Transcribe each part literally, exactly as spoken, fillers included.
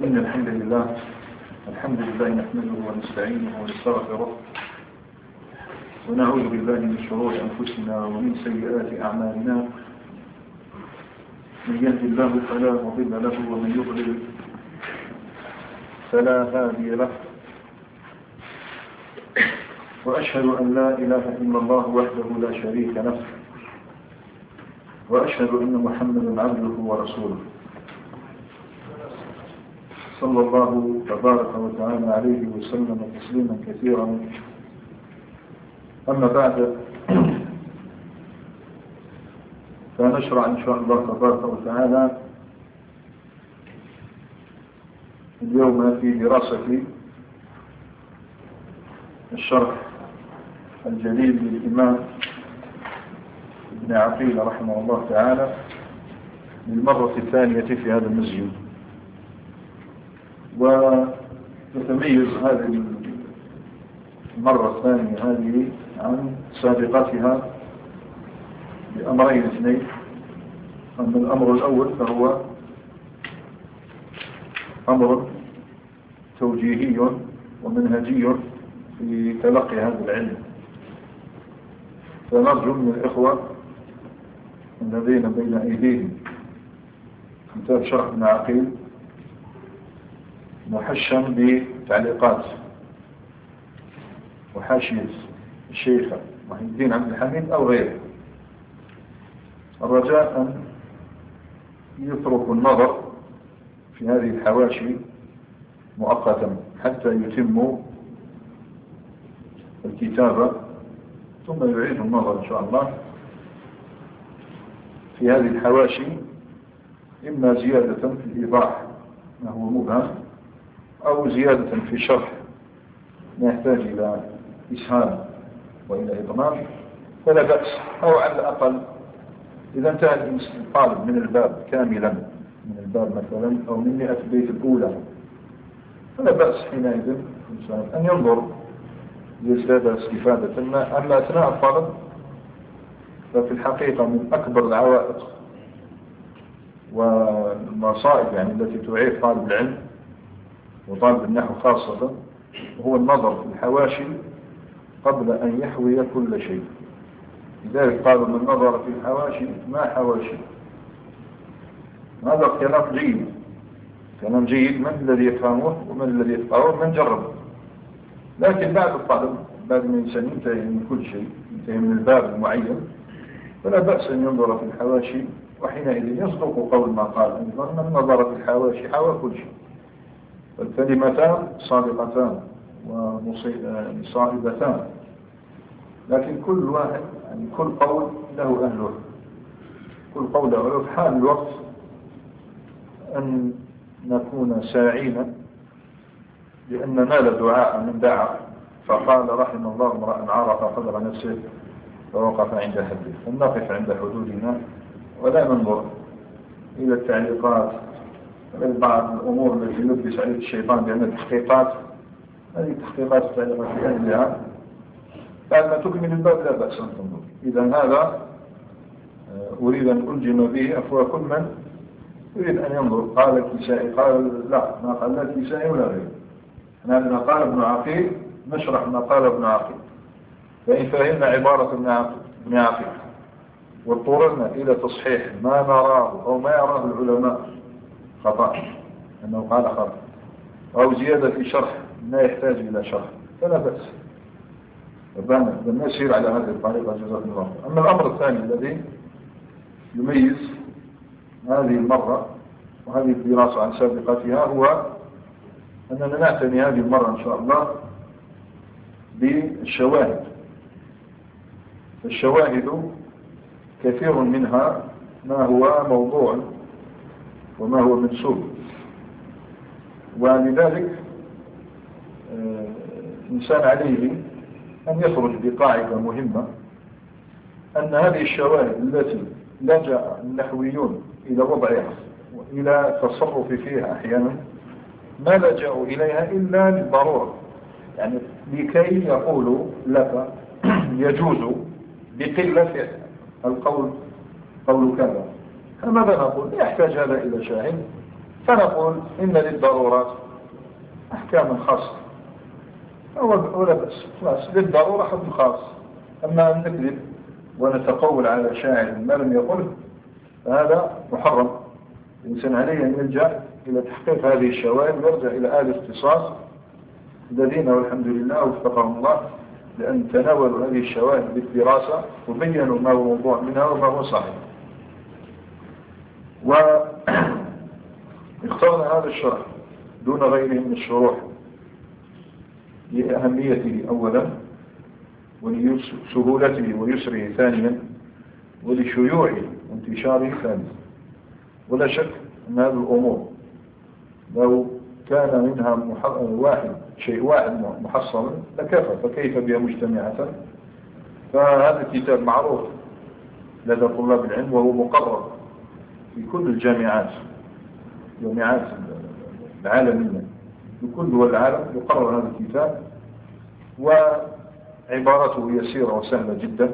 إن الحمد لله الحمد لله نحمده ونستعينه ونستغفره ونعوذ بالله من شرور أنفسنا ومن سيئات أعمالنا. من يهد الله فلا مضل له ومن يضلل فلا هادي له، وأشهد أن لا إله إلا الله وحده لا شريك له، وأشهد أن محمدا عبده ورسوله صلى الله تبارك وتعالى عليه وسلم تسليما كثيرا. أما بعد، فنشرع إن شاء الله تبارك وتعالى اليوم في دراسة الشرح الجليل للإمام ابن عقيل رحمه الله تعالى للمرة الثانية في هذا المسجد. وتتميز هذه المرة الثانية هذه عن سابقتها بأمرين اثنين. أما الأمر الأول فهو أمر توجيهي ومنهجي في تلقي هذا العلم، فنرجو من الإخوة الذين بين أيديهم كتاب شرح ابن عقيل محشم بتعليقات وحاشية الشيخ محي الدين عبد الحميد أو غيره، الرجاء أن يتركوا النظر في هذه الحواشي مؤقتا حتى يتموا الكتابة، ثم يعيدوا النظر إن شاء الله في هذه الحواشي، إما زيادة في الإيضاح ما هو مبهم، أو زيادة في شرح ما يحتاج إلى إسهال وإلى إضمام فلا بأس. أو على الأقل إذا انتهى الطالب من الباب كاملا، من الباب مثلا أو من مئة بيت الأولى، فلا بأس حينئذ أن ينظر ليزداد استفادة. أما أثناء الطلب ففي الحقيقة من أكبر العوائق والمصائب يعني التي تعيق طالب العلم وطالب النحو خاصة هو النظر في الحواشي قبل أن يحوي كل شيء. لذلك قالوا من نظر في الحواشي ما حواشي. هذا كلام جيد، كلام جيد، من الذي يفهمه ومن الذي يفقهه من جرب. لكن بعد الطلب، بعد ما الإنسان ينتهي من كل شيء، ينتهي من الباب المعين، فلا بأس أن ينظر في الحواشي، وحينئذ يصدق قول ما قال أيضا من نظر في الحواشي حوى كل شيء. الكلمتان صادقتان وصائبتان، لكن كل واحد يعني كل قول له أهله، كل قول له أهله. في حال الوقت أن نكون ساعين لأن نال دعاء من دعا فقال رحم الله امرأ عرف قدر نفسه فوقف عند حده، فلنقف عند حدودنا ولا ننظر إلى التعليقات بعض الأمور التي يلبس عليه الشيطان بأن التحقيقات هذه التحقيقات التعليقات في أهلها بعد ما تكمل الباب لا بأس أن تنظر. إذا هذا أريد أن ألجم به أفواه كل من يريد أن ينظر. قال الكسائي، قال لا، ما قال لا الكسائي ولا غيره. نحن قال ابن عقيل نشرح ما قال ابن عقيل، فإن فهمنا عبارة ابن عقيل واضطررنا إلى تصحيح ما نراه أو ما يراه العلماء خطأ أنه قال خطأ، أو زيادة في شرح ما يحتاج إلى شرح، فلا بأس. نسير على هذه الطريقة جزاكم الله. أما الأمر الثاني الذي يميز هذه المرة وهذه الدراسة عن سابقتها هو أننا نعتني هذه المرة إن شاء الله بالشواهد. الشواهد كثير منها ما هو موضوع وما هو منسوب، ولذلك الإنسان عليه أن يخرج بقاعدة مهمة أن هذه الشواهد التي لجأ النحويون إلى وضعها وإلى التصرف فيها أحيانا ما لجأوا إليها إلا للضرورة، يعني لكي يقولوا لك يجوز بقلة القول قول كذا. فماذا نقول؟ يحتاج هذا إلى شاهد فنقول إن للضرورات أحكام خاصة ولا بأس، خلاص للضرورة حكم خاص. أما أن نكذب ونتقول على شاعر ما لم يقله فهذا محرم. الإنسان عليه أن يلجأ إلى تحقيق هذه الشواهد ويرجع إلى آل الاختصاص الذين والحمد لله وفقهم الله لأن تناولوا هذه الشواهد بالدراسة وبينوا ما هو موضوع منها وما هو صحيح. واخترنا هذا الشرح دون غيره من الشروح لأهميته أولا، ولسهولته ويسره ثانيا، ولشيوعه وانتشاره ثانيا. ولا شك أن هذه الأمور لو كان منها واحد شيء واحد محصلا لكفى، فكيف بها مجتمعة؟ فهذا الكتاب معروف لدى طلاب العلم وهو مقرر في كل الجامعات جامعات العالمية في كل دول العالم يقرر هذا الكتاب، وعبارته يسيرة وسهلة جدا.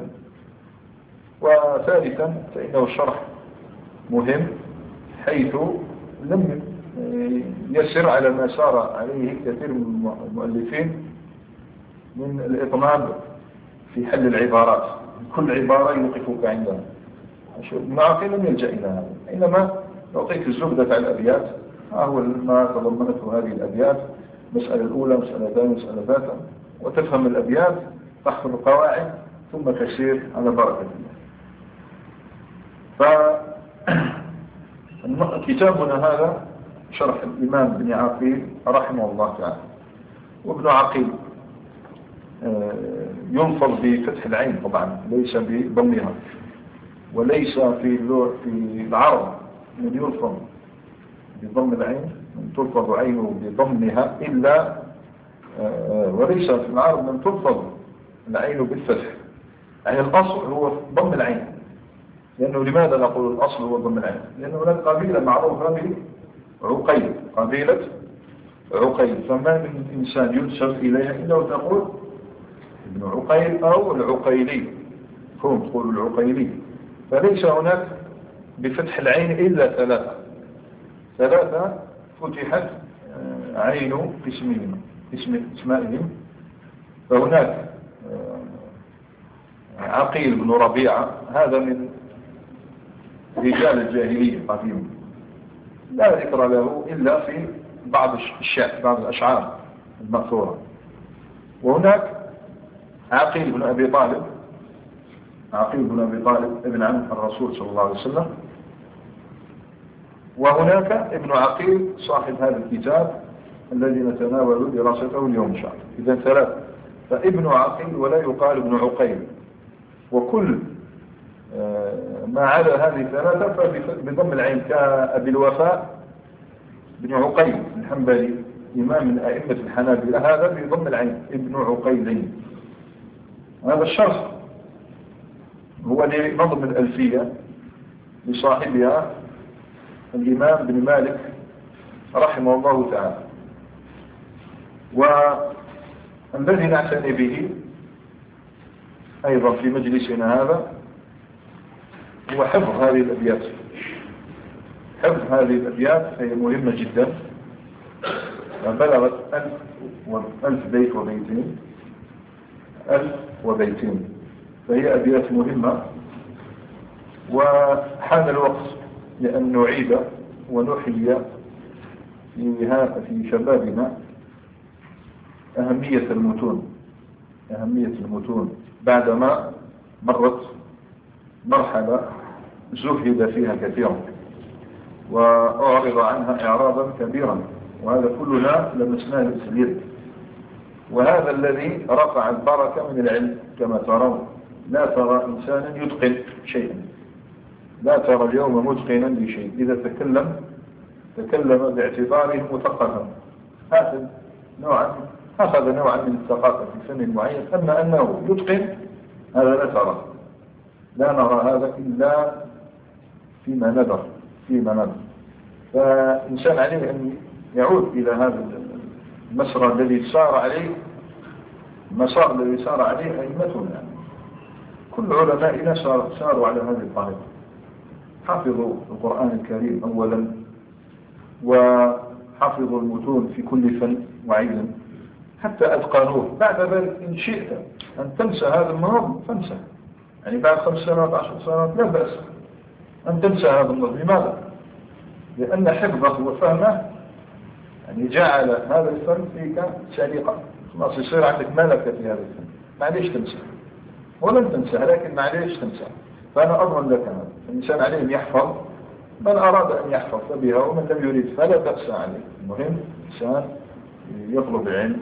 وثالثا فإنه الشرح مهم حيث لم يسر على ما سار عليه كثير من المؤلفين من الإطناب في حل العبارات، كل عبارة يوقفك عندها. المعاقل لم يلجأ إلى هذا، إنما يعطيك الزبدة على الأبيات، ها هو ما تضمنته هذه الأبيات، مسألة الأولى مسألة ثانية مسألة ثالثة، وتفهم الأبيات تحفظ القواعد ثم تسير على بركة الله. فكتابنا هذا شرح الإمام بن عقيل رحمه الله تعالى. وابن عقيل ينفض بفتح العين طبعا ليس بضمها، وليس في في العرب من ينفض بضم العين من تلفظ عينه بضمها إلا، وليس في العرب من تلفظ العين بالفتح، يعني الأصل هو ضم العين. لأنه لماذا نقول الأصل هو ضم العين؟ لأنه هناك قبيلة معروفة بعقيل، قبيلة عقيل، فما من إنسان ينسب إليها إلا وتقول ابن عقيل أو العقيلي، هم تقول العقيلي. فليس هناك بفتح العين إلا ثلاثة ثلاثة فتحت عين اسمهم اسم اسمائهم. فهناك عقيل بن ربيعة، هذا من رجال الجاهلية قديما لا ذكر له إلا في بعض الشعر بعض الأشعار المأثورة. وهناك عقيل بن أبي طالب، عقيل بن أبي طالب ابن عم الرسول صلى الله عليه وسلم. وهناك ابن عقيل صاحب هذا الكتاب الذي نتناول دراسته اليوم إن شاء الله. إذا ثلاث، فابن عقيل ولا يقال ابن عقيل. وكل ما عدا هذه الثلاثة فبضم العين، كأبي الوفاء بن عقيل الحنبلي إمام من أئمة الحنابلة، هذا بضم العين ابن عقيل. هذا الشرح هو لنظم الألفية لصاحبها الإمام بن مالك رحمه الله تعالى. والذي نعتني به أيضا في مجلسنا هذا هو حفظ هذه الأبيات. حفظ هذه الأبيات هي مهمة جدا، بلغت ألف, ألف بيت وبيتين ألف وبيتين، فهي أبيات مهمة. وحان الوقت لأن نعيد ونحيي في شبابنا أهمية المتون أهمية المتون بعدما مرت مرحلة زهد فيها كثيرا وأعرض عنها إعراضا كبيرا، وهذا كلنا لمسناه اليد. وهذا الذي رفع البركة من العلم. كما ترون لا ترى إنسانا يتقن شيئا، لا ترى اليوم متقنا لشيء، إذا تكلم تكلم باعتباره مثقفا، أخذ نوعا أخذ نوعا من الثقافة في فن معين. أما أنه يتقن هذا لا ترى، لا نرى هذا إلا فيما نذر فيما نذر. فإنسان عليه أن يعود إلى هذا المسار الذي سار عليه المسار الذي سار عليه أئمتنا. كل علمائنا ساروا على هذه الطريقة، حفظوا القرآن الكريم أولا، وحفظوا المتون في كل فن وعلم حتى أتقنوه. بعد ذلك إن شئت أن تنسى هذا النظم فانسى، يعني بعد خمس سنوات عشر سنوات لا بأس أن تنسى هذا النظم. لماذا؟ لأن حفظه وفهمه يعني جعل هذا الفن فيك سليقة، خلاص يصير عندك ملكة في هذا الفن، معليش تنسى ولن تنسى، لكن معليش تنسى. فأنا أضمن لك هذا الإنسان عليه أن يحفظ، من أراد أن يحفظ فبها، ومن لم يريد فلا بأس عليه. المهم الإنسان يطلب العلم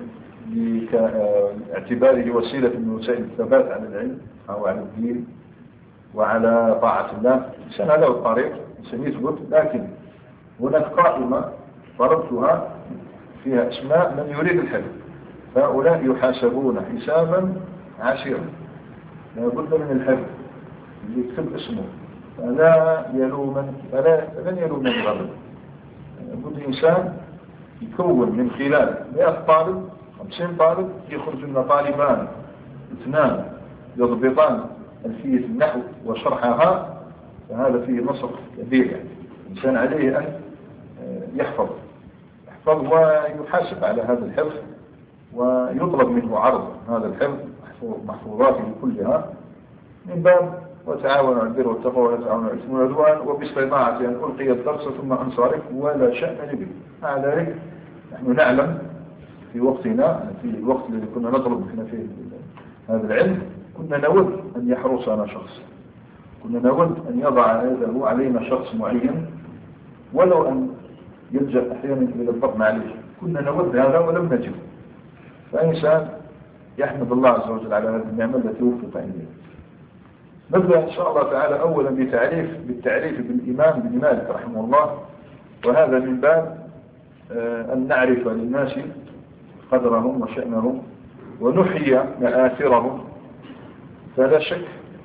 باعتباره وسيلة من وسائل الثبات على العلم أو على الدين وعلى طاعة الله. الإنسان له طريق الإنسان يثبت، لكن هناك قائمة فرضتها فيها اسماء من يريد الحفظ، فهؤلاء يحاسبون حسابا عسيرا، لا بد من الحفظ. اللي يكتب اسمه فلا يلومن فلا لن يلومن غيره. لابد الإنسان يكون من خلال مئة طالب خمسين طالب يخرج لنا طالبان اثنان يضبطان ألفية النحو وشرحها، فهذا فيه نصر كبير. يعني الإنسان عليه أن يحفظ يحفظ ويحاسب على هذا الحفظ، ويطلب منه عرض هذا الحفظ محفوظاته كلها من باب وتعاونوا على البر والتقوى ولا تعاونوا على الإثم والعدوان، وباستطاعتي أن ألقي الدرس ثم أنصرف ولا شأن لي. مع ذلك نحن نعلم في وقتنا، في الوقت الذي كنا نطلب فينا فيه هذا العلم، كنا نود أن يحرسنا شخص، كنا نود أن يضع يده علينا شخص معين ولو أن يلجأ أحيانا إلى الضغط عليه، كنا نود هذا ولم نجد. فإنسان يحمد الله عز وجل على هذه النعمة التي وفق إليها. نبدأ إن شاء الله تعالى أولا بتعريف بالتعريف بالإمام بن مالك رحمه الله، وهذا من باب أن نعرف للناس قدرهم وشأنهم ونحيي مآثرهم. فلا شك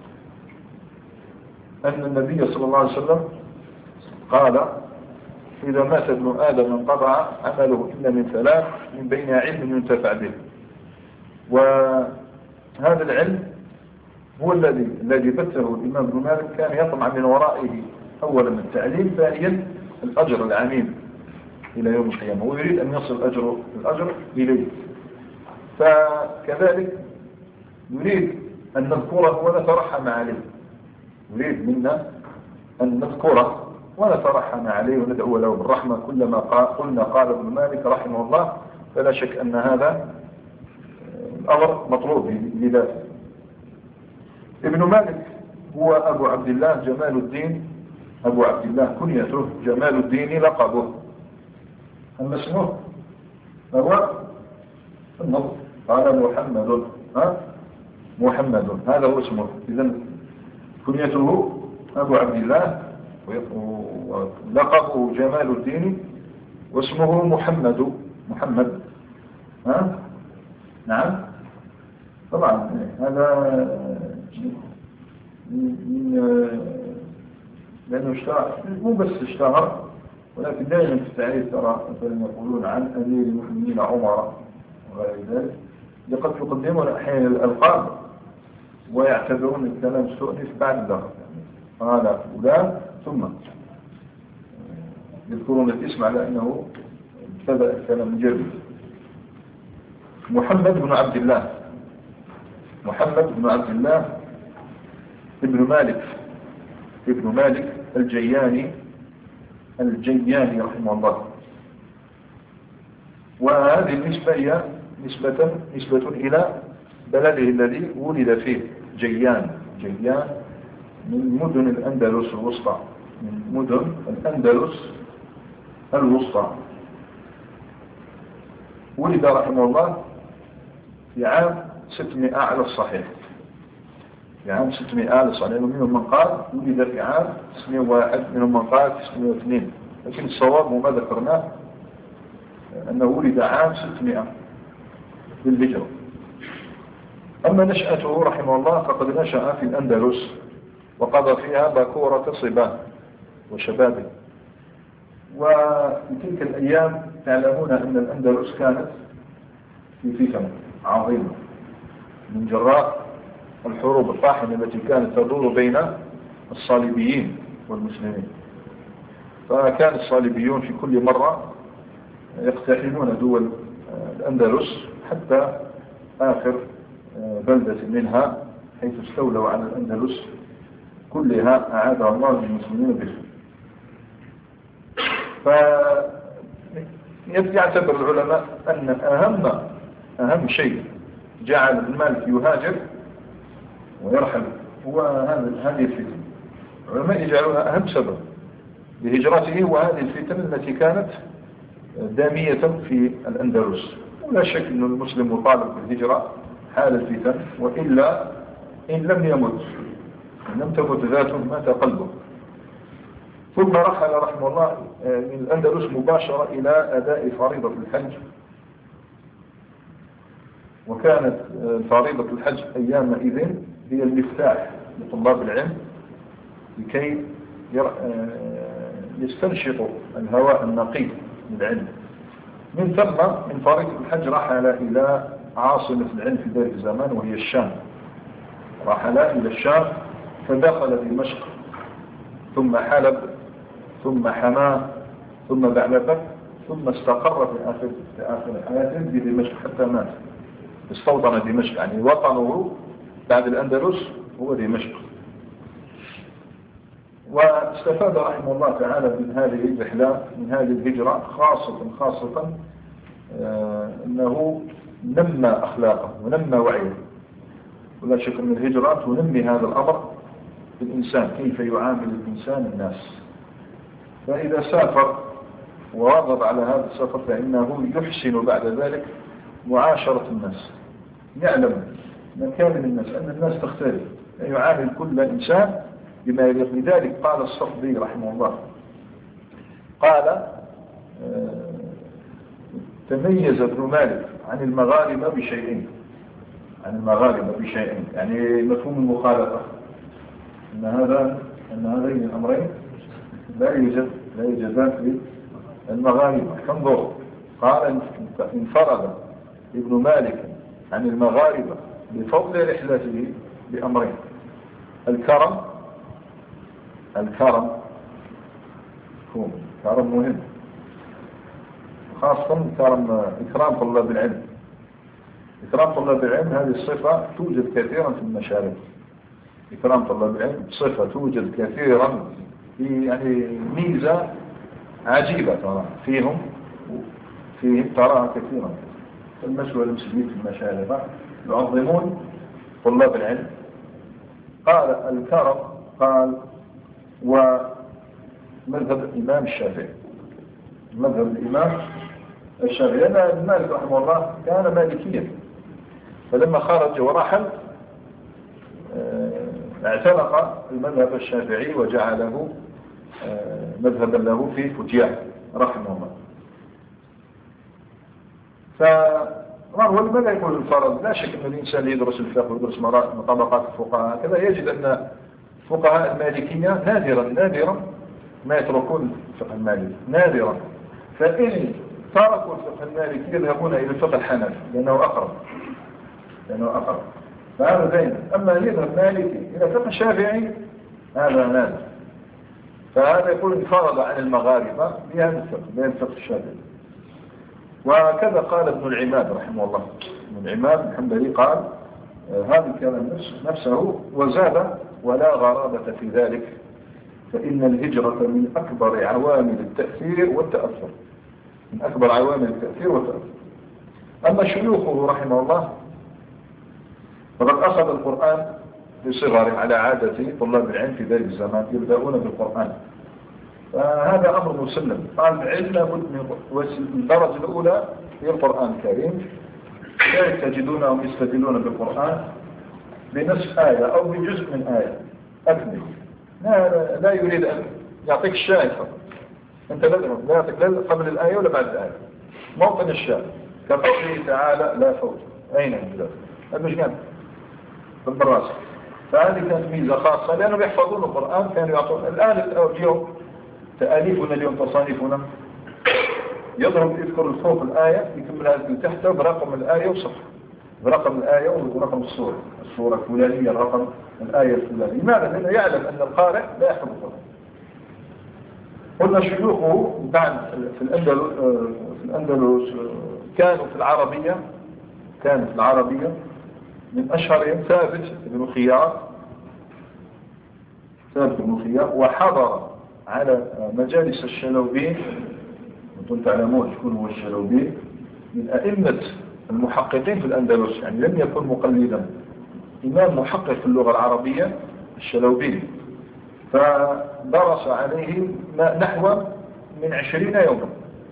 أن النبي صلى الله عليه وسلم قال: إذا مات ابن آدم انقطع عمله إلا من ثلاث، من بين علم ينتفع به. وهذا العلم هو الذي الذي بثه الإمام ابن مالك، كان يطمع من ورائه أولا التعليم، ثانيا الأجر العميم إلى يوم القيامة، ويريد أن يصل الأجر الأجر إليه. فكذلك نريد أن نذكره ونترحم عليه، نريد منا أن نذكره ونترحم عليه وندعو له بالرحمة. كلما قلنا قال ابن مالك رحمه الله، فلا شك أن هذا الأمر مطلوب لذاته. ابن مالك هو أبو عبد الله جمال الدين، أبو عبد الله كنيته، جمال الدين لقبه. أما اسمه فهو النصر، قال محمد، ها محمد هذا هو اسمه. إذن كنيته أبو عبد الله ولقبه جمال الدين واسمه محمد. محمد ها نعم طبعا هذا لأنه اشتهر، مو بس اشتهر، ولكن دائما في التعريف ترى مثلا يقولون عن أمير المؤمنين عمر وغير ذلك، لقد يقدمون أحيانا الألقاب ويعتبرون الكلام استؤنف بعد ذلك، قال فلان ثم يذكرون الاسم على أنه ابتدأ الكلام جديد. محمد بن عبد الله، محمد بن عبد الله ابن مالك ابن مالك الجياني الجياني رحمه الله. وهذه النسبة هي نسبة نسبة إلى بلده الذي ولد فيه، جيان. جيان من مدن الأندلس الوسطى، من مدن الأندلس الوسطى. ولد رحمه الله في عام ستمائة على الصحيح، في عام ستمائة على الصحيح. ومنهم من قال ولد في عام تسعمائة وواحد، منهم من قال تسعمائة واثنين، لكن الصواب وما ذكرناه أنه ولد عام ستمائة بالهجرة. أما نشأته رحمه الله فقد نشأ في الأندلس وقضى فيها باكورة صباه وشبابه. وفي تلك الأيام تعلمون أن الأندلس كانت في فتن عظيمة من جراء الحروب الطاحنة التي كانت تدور بين الصليبيين والمسلمين. فكان الصليبيون في كل مرة يقتحمون دول الأندلس حتى آخر بلدة منها، حيث استولوا على الأندلس كلها أعادها الله للمسلمين به. فيعتبر العلماء أن أهم أهم شيء جعل المالك يهاجر ويرحل هو هذه الفتن. العلماء يجعلونها أهم سبب لهجرته، وهذه الفتن التي كانت دامية في الأندلس. ولا شك أن المسلم مطالب بالهجرة حال الفتن، وإلا إن لم يمت إن لم تمت ذاته مات قلبه. ثم رحل رحمه الله من الأندلس مباشرة إلى أداء فريضة الحج، وكانت فريضة الحج أيامئذ هي المفتاح لطلاب العلم لكي يستنشقوا الهواء النقي للعلم. من ثم من فريضة الحج رحل إلى عاصمة العلم في ذلك الزمان وهي الشام. رحل إلى الشام فدخل دمشق ثم حلب ثم حماه ثم بعلبك، ثم استقر في آخر في آخر حياته بدمشق حتى مات. استوطن دمشق، يعني وطنه بعد الأندلس هو دمشق. واستفاد رحمه الله تعالى من هذه الرحلة من هذه الهجرة خاصة خاصة آه أنه نمى أخلاقه ونمى وعيه. ولا شك أن الهجرة تنمي هذا الأمر في الإنسان، كيف يعامل الإنسان الناس. فإذا سافر وواظب على هذا السفر فإنه يحسن بعد ذلك معاشرة الناس، يعلم مكان الناس أن الناس تختلف، يعامل كل إنسان بما يليق. لذلك قال الصفدي رحمه الله قال آه تميز ابن مالك عن المغاربة بشيئين عن المغاربة بشيئين يعني مفهوم المخالفة، أن هذا أن هذين الأمرين لا يوجد لا يوجدان في المغاربة. فانظروا، قال انفرد ابن مالك عن المغاربة بفضل رحلته بأمرين: الكرم الكرم هو كرم مهم، خاصة كرم إكرام طلاب العلم. إكرام طلاب العلم هذه الصفة توجد كثيرا في المشارق. إكرام طلاب العلم صفة توجد كثيرا، في يعني ميزة عجيبة ترى فيهم فيهم تراها كثيرا. المسؤول المسلمين في المشارق يعظمون طلاب العلم. قال الكرم، قال ومذهب الإمام الشافعي مذهب الإمام الشافعي، لأن ابن مالك رحمه الله كان مالكيا، فلما خرج ورحل اعتنق المذهب الشافعي وجعله مذهبا له في فتيان رحمه الله. فهو لماذا يقول الفرض؟ لا شك أن الإنسان يدرس الفقه ويدرس طبقات الفقهاء كذا يجد أن فقهاء المالكية نادرا نادرا ما يتركون الفقه المالكي، نادرا. فإن تركوا الفقه المالكي يذهبون إلى الفقه الحنفي لأنه أقرب لأنه أقرب فهذا زين. أما يذهب مالكي إلى الفقه الشافعي هذا نادر. فهذا يقول انفرد عن المغاربة بهذا الفقه بهذا الفقه الشافعي. وكذا قال ابن العماد رحمه الله. ابن العماد الحنبلي قال هذا الكلام نفسه وزاد: ولا غرابة في ذلك، فإن الهجرة من أكبر عوامل التأثير والتأثر من أكبر عوامل التأثير والتأثر. أما شيوخه رحمه الله فقد أخذ القرآن بصغر على عادة طلاب العلم في ذلك الزمان، يبدأون بالقرآن، فهذا أمر مسلم. قال العلم لابد من الدرجة الأولى هي القرآن الكريم، لا تجدونهم يستدلون بالقرآن بنصف آية أو بجزء من آية أكمل، لا, لا يريد أن يعطيك الشاهد فقط. أنت لا يعطيك لا قبل الآية ولا بعد الآية، موطن الشاهد كقوله تعالى: لا فوت أين عند هذا مش كان بالراسخ. فهذه كانت ميزة خاصة لأنهم يحفظون القرآن، كانوا يعطون. الآن اليوم تأليفنا اليوم تصانيفنا يضرب يذكر الفوق الآية يكملها تحته برقم الآية وصفحة، برقم الآية ورقم السورة السورة الفلانية رقم الآية الفلانية. لماذا؟ لأنه يعلم أن القارئ لا يحفظ القرآن. قلنا شيوخه بعد في الأندلس في الأندلس كانوا في العربية كانوا في العربية من أشهرهم ثابت بن خيار ثابت بن خيار، وحضر على مجالس الشلوبين. وانتم تعلمون شكون هو الشلوبين، من أئمة المحققين في الأندلس، يعني لم يكن مقلدا، إمام محقق في اللغة العربية الشلوبين. فدرس عليه نحو من عشرين يوما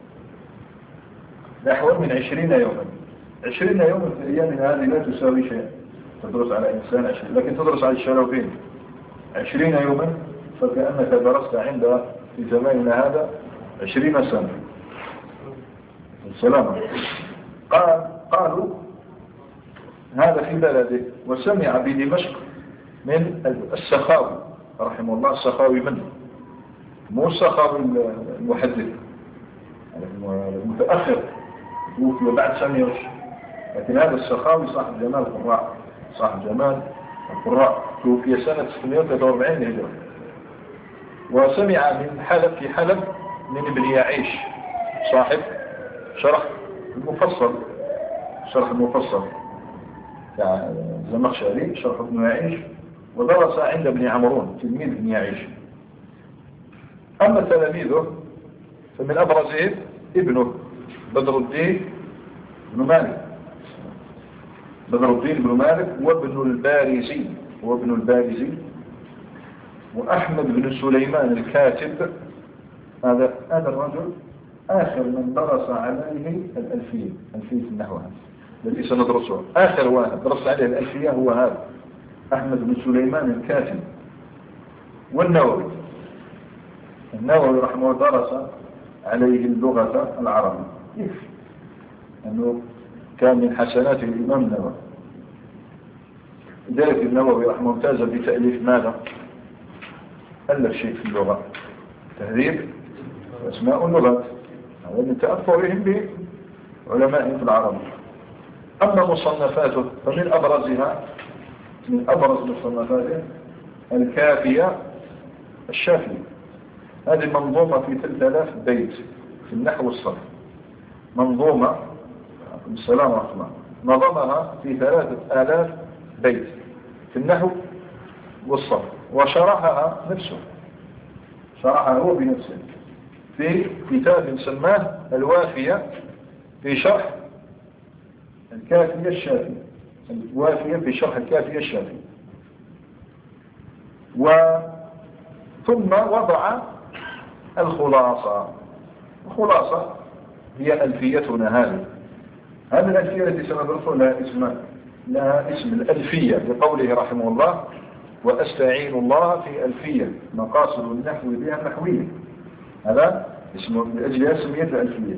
نحو من عشرين يوما عشرين يوما في أيامنا هذه لا تساوي شيء. تدرس على إنسان عشرين، لكن تدرس على الشلوبين عشرين يوما، فكأنك درست عند في زماننا هذا عشرين سنة. السلام. قال قالوا هذا في بلده، وسمع بدمشق من السخاوي رحمه الله. السخاوي من مو السخاوي المحدث المتأخر توفي بعد سنة، لكن هذا السخاوي صاحب جمال القراء صاحب جمال القراء توفي سنة ستمائة وثلاثة وأربعين هجرة. وسمع من حلب في حلب من ابن يعيش صاحب شرح المفصل شرح المفصل يعني زمخشري شرح ابن يعيش، ودرس عند ابن عمرون تلميذ ابن يعيش. أما تلاميذه فمن أبرزهم ابنه بدر الدين بن مالك بدر الدين بن مالك وابن البارزي وابن البارزي وأحمد بن سليمان الكاتب. هذا هذا الرجل آخر من درس عليه الألفية ألفية النحو التي سندرسها. آخر واحد درس عليه الألفية هو هذا أحمد بن سليمان الكاتب. والنووي النووي رحمه الله درس عليه اللغة العربية، كيف أنه كان من حسنات الإمام النووي. لذلك النووي رحمه الله امتاز بتأليف ماذا؟ ألف شيء في اللغة، تهذيب أسماء اللغات، هذا من تأثرهم بعلماء في العرب. أما مصنفاته فمن أبرزها من أبرز مصنفاته الكافية الشافية. هذه منظومة في ثلاثة آلاف بيت في النحو والصرف، منظومة السلام ورحمة نظمها في ثلاثة آلاف بيت في النحو والصرف، وشرحها نفسه شرحها هو بنفسه في كتاب سماه الوافية في شرح الكافية الشافية الوافية في شرح الكافية الشافية. وثم وضع الخلاصة. الخلاصة هي ألفيتنا هذه هذه الألفية التي سندرسها لها اسم لها اسم الألفية لقوله رحمه الله وأستعين الله في ألفية مقاصد النحو بها النحوية. هذا اسم لأجلها سميت الألفية.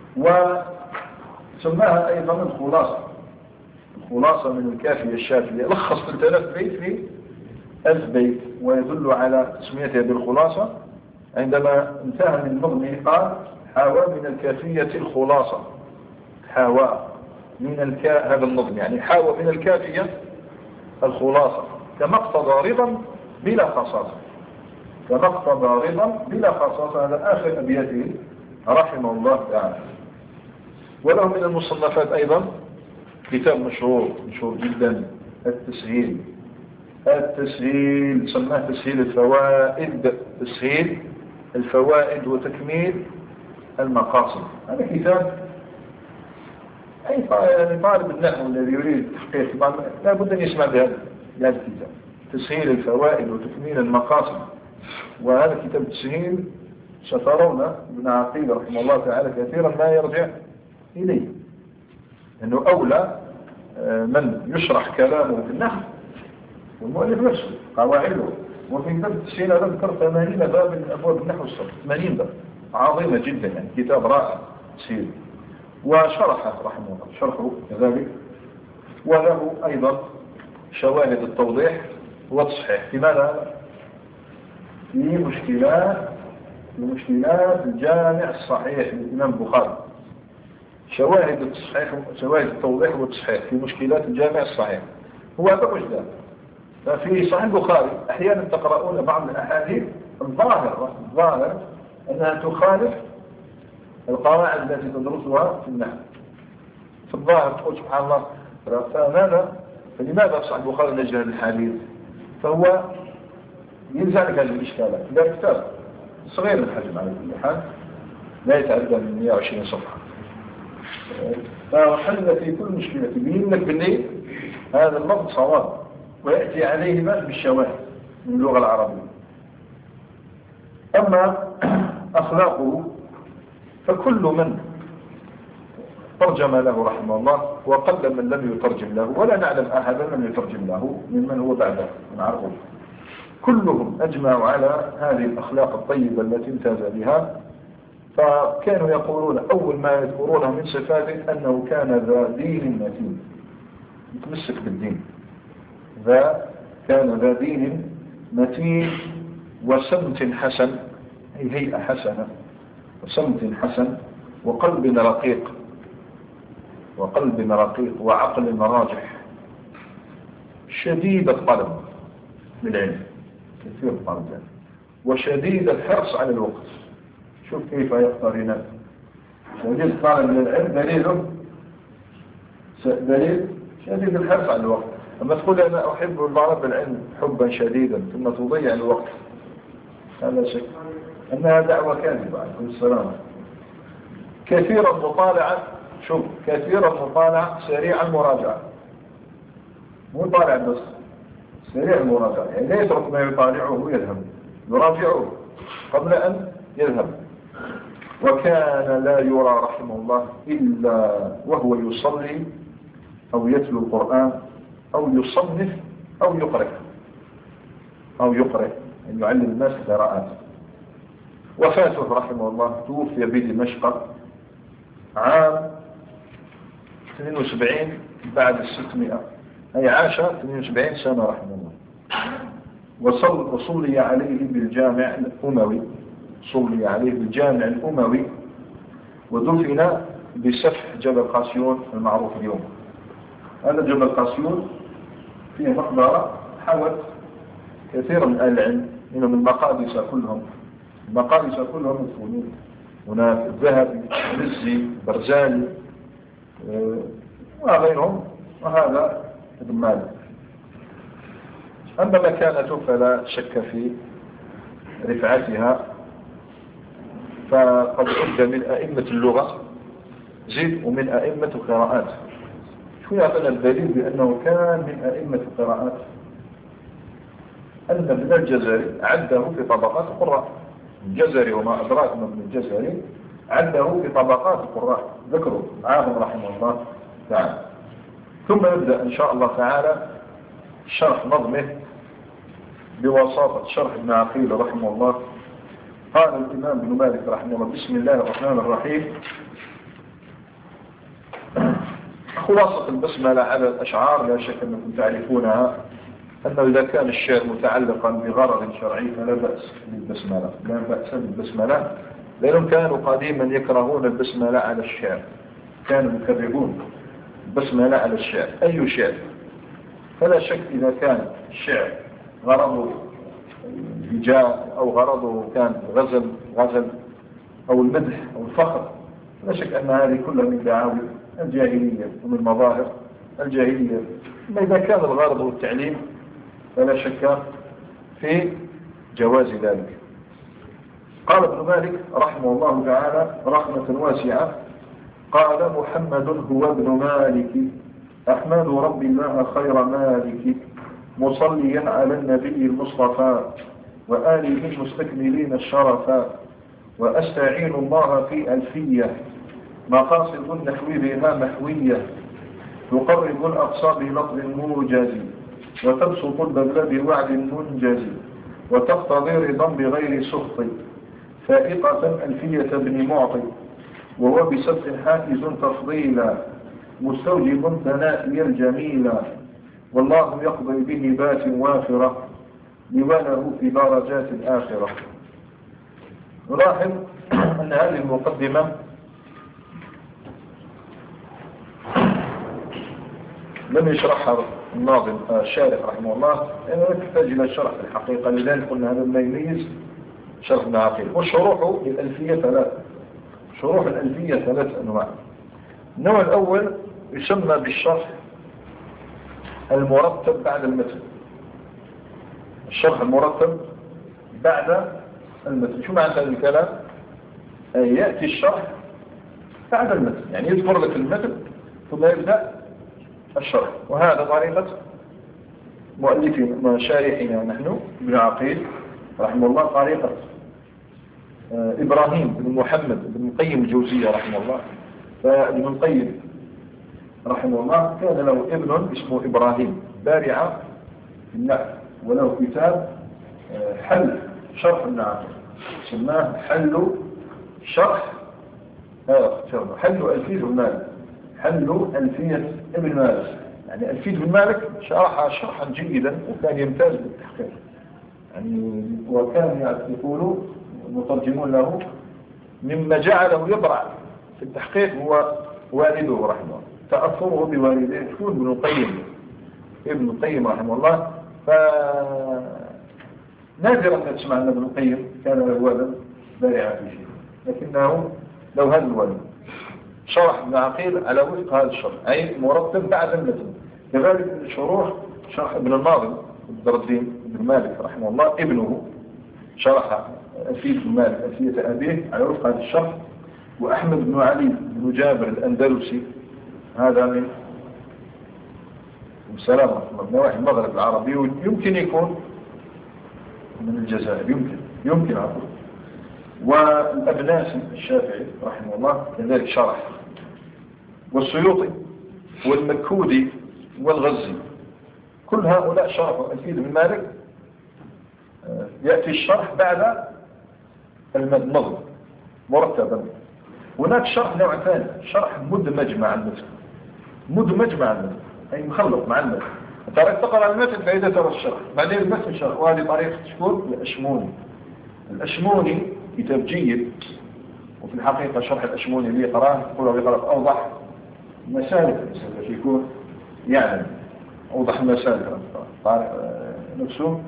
وسماها أيضا الخلاصة الخلاصة من الكافية الشافية. لخص ثلاثة آلاف بيت في ألف بيت، ويدل على تسميتها بالخلاصة عندما انتهى من نظمه قال حاوى من الكافية الخلاصة. حاوى من الكا هذا النظم يعني حاوى من الكافية الخلاصة، كما اقتضى رضا بلا خصاصة كما اقتضى رضا بلا خصاصة. هذا آخر أبياته رحمه الله تعالى. وله من المصنفات أيضا كتاب مشهور مشهور جدا التسهيل التسهيل سماه تسهيل الفوائد تسهيل الفوائد وتكميل المقاصد. هذا كتاب أي طالب النحو الذي يريد تحقيق لا بد أن يسمع بهذا الكتاب تسهيل الفوائد وتكميل المقاصد. وهذا كتاب التسهيل سترون ابن عقيل رحمه الله تعالى كثيرا ما يرجع إليه، أنه أولى من يشرح كلامه في النحو والمؤلف نفسه قواعده. وفي كتاب التسهيل هذا ذكر ثمانين باب من أبواب النحو الصرف، ثمانين باب عظيمة جدا يعني كتاب رائع تسهيل. وشرحه رحمه الله شرحه كذلك. وله أيضا شواهد التوضيح والتصحيح في ماذا؟ في مشكلات في مشكلات الجامع الصحيح للإمام البخاري. شواهد التصحيح شواهد التوضيح والتصحيح في مشكلات الجامع الصحيح. هو هذا وجده. ففي صحيح البخاري أحيانا تقرؤون بعض الأحاديث الظاهر الظاهر أنها تخالف القواعد التي تدرسها في النحو. في الظاهر تقول سبحان الله فماذا فلماذا صح البخاري نجد الحديث؟ فهو ينزع لك هذه الإشكالات. لا كتاب صغير الحجم على كل حال لا يتعدى من مئة وعشرين صفحة، فحل في كل مشكلة يبين لك بالليل هذا اللفظ صواب ويأتي عليه بس بالشواهد من اللغة العربية. أما أخلاقه فكل من ترجم له رحمه الله وقل من لم يترجم له، ولا نعلم أحدا لم يترجم له ممن هو بعده من عربه، كلهم أجمعوا على هذه الأخلاق الطيبة التي امتاز بها. فكانوا يقولون أول ما يذكرونه من صفاته أنه كان ذا دين متين متمسك بالدين، ذا كان ذا دين متين وسمت حسن، أي هيئة حسنة وسمت حسن وقلب رقيق وقلب رقيق وعقل راجح شديد الطلب للعلم، كثير الطلب يعني، وشديد الحرص على الوقت. شوف كيف يقترنان، شديد الطلب للعلم دليله دليل شديد الحرص على الوقت. أما تقول أنا أحب طلب العلم حبا شديدا ثم تضيع الوقت، هذا شك أنها دعوة كاذبة عليه السلام. كثير المطالعة، شوف كثير المطالعة سريع المراجعة، مو طالع بس سريع المراجعة، يعني لا يترك ما يطالعه ويذهب، يراجعه قبل أن يذهب. وكان لا يرى رحمه الله إلا وهو يصلي أو يتلو القرآن أو يصنف أو يقرأ أو يقرأ أن يعلم الناس قراءات. وفاته رحمه الله توفي بدمشق عام اثنين وسبعين بعد الستمائة، أي عاش اثنين وسبعين سنة رحمه الله. وصل وصلي عليه بالجامع الأموي، صلي عليه بالجامع الأموي، ودفن بسفح جبل قاسيون المعروف اليوم. هذا جبل قاسيون فيه مقبرة حوت كثير من أهل العلم، منهم المقادسة كلهم، المقادسة كلهم مدفونين هناك، الذهبي، الرزي، برزالي وغيرهم، وهذا ابن مالك. أما مكانته فلا شك في رفعتها، فقد عد من أئمة اللغة زيد ومن أئمة القراءات. شو يعطينا الدليل بأنه كان من أئمة القراءات؟ أن ابن الجزري عده في طبقات القراء، الجزري وما أدراك من ابن الجزري عده في طبقات القراء، ذكروا معاهم رحمه الله تعالى. ثم نبدأ إن شاء الله تعالى شرح نظمه بواسطة شرح ابن عقيل رحمه الله. قال الإمام ابن مالك رحمه الله: بسم الله الرحمن الرحيم. خلاصة البسملة على الأشعار لا شك أنكم تعرفونها، أنه إذا كان الشعر متعلقا بغرض شرعي فلا بأس بالبسملة، لا بأس بالبسملة، لأنهم كانوا قديما يكرهون البسملة على الشعر، كانوا يكرهون البسملة على الشعر، أي شعر. فلا شك إذا كان الشعر غرضه الهجاء أو غرضه كان غزل غزل أو المدح أو الفخر، لا شك أن هذه كلها من دعاوي الجاهلية ومن مظاهر الجاهلية. أما إذا كان الغرض هو التعليم فلا شك في جواز ذلك. قال ابن مالك رحمه الله تعالى رحمة واسعة: قال محمد هو ابن مالك أحمد رب الله خير مالك، مصليا على النبي المصطفى وآله المستكملين الشرفا، وأستعين الله في ألفية مقاصد النحو بها محوية، تقرب الأقصى بلفظ موجز وتبسط البذل بوعد منجز، وتقتضي رضا بغير سخط، فائقة ألفية ابن معطي، وهو بسبق حائز تفضيلا، مستوجب ثنائي الجميلا، والله يقضي به بات وافرة لوله في درجات الآخرة. نلاحظ أن هذه المقدمة لم يشرحها الناظم الشارح رحمه الله، لأنه يحتاج إلى شرح الحقيقة، لذلك قلنا هذا ما يميز شرح ابن عقيل. والشروح للألفية ثلاثة. شروح الألفية ثلاث أنواع. النوع الأول يسمى بالشرح المرتب بعد المتن. الشرح المرتب بعد المتن. شو معنى هذا الكلام؟ أي يأتي الشرح بعد المتن، يعني يذكر لك المتن ثم يبدأ الشرح. وهذا طريقة مؤلفين مشارحنا نحن ابن عقيل رحمه الله، طريقة إبراهيم بن محمد بن القيم الجوزية رحمه الله. فابن القيم رحمه الله كان له ابن اسمه إبراهيم بارع في النحو، وله كتاب حل شرح ابن عقيل سماه حل شرح حل ألفية ابن مالك. حل ألفية ابن مالك يعني ألفية ابن مالك شرحها شرحا جيدا، وكان يمتاز بالتحقيق يعني. وكان يقولوا المترجمون له مما جعله يبرع في التحقيق هو والده رحمه الله، تأثره بوالده يكون ابن القيم ابن القيم رحمه الله. فنادرا ما تسمع أن ابن القيم كان له ولد بارع في شيء، لكنه لو هذا الولد شرح ابن عقيل على وفق هذا الشرح، أي مرتب بعد المتن. كذلك الشروح شرح ابن الناظم بدر الدين بن مالك رحمه الله، ابنه شرح ألفية ابن مالك ألفية أبيه على وفق هذا الشرح. وأحمد بن علي بن جابر الأندلسي، هذا من سلام من نواحي المغرب العربي، ويمكن يكون من الجزائر، يمكن يمكن عفوا. والأبناسي الشافعي رحمه الله كذلك شرح. والسيوطي والمكودي والغزي كل هؤلاء شرحوا ألفية ابن مالك. يأتي الشرح بعد النظم مرتبا. هناك شرح نوع ثاني، شرح مدمج مع المتن. مدمج مع المتن أي مخلط مع المتن. ترى تقرأ المتن فإذا ترى الشرح بعدين المتن شرح. وهذه طريقة تكون الأشموني. الأشموني كتاب جيد، وفي الحقيقة شرح الأشموني اللي يقرأه يقول يقرأ أوضح مسالك يكون يعني أوضح المسالك نفسه.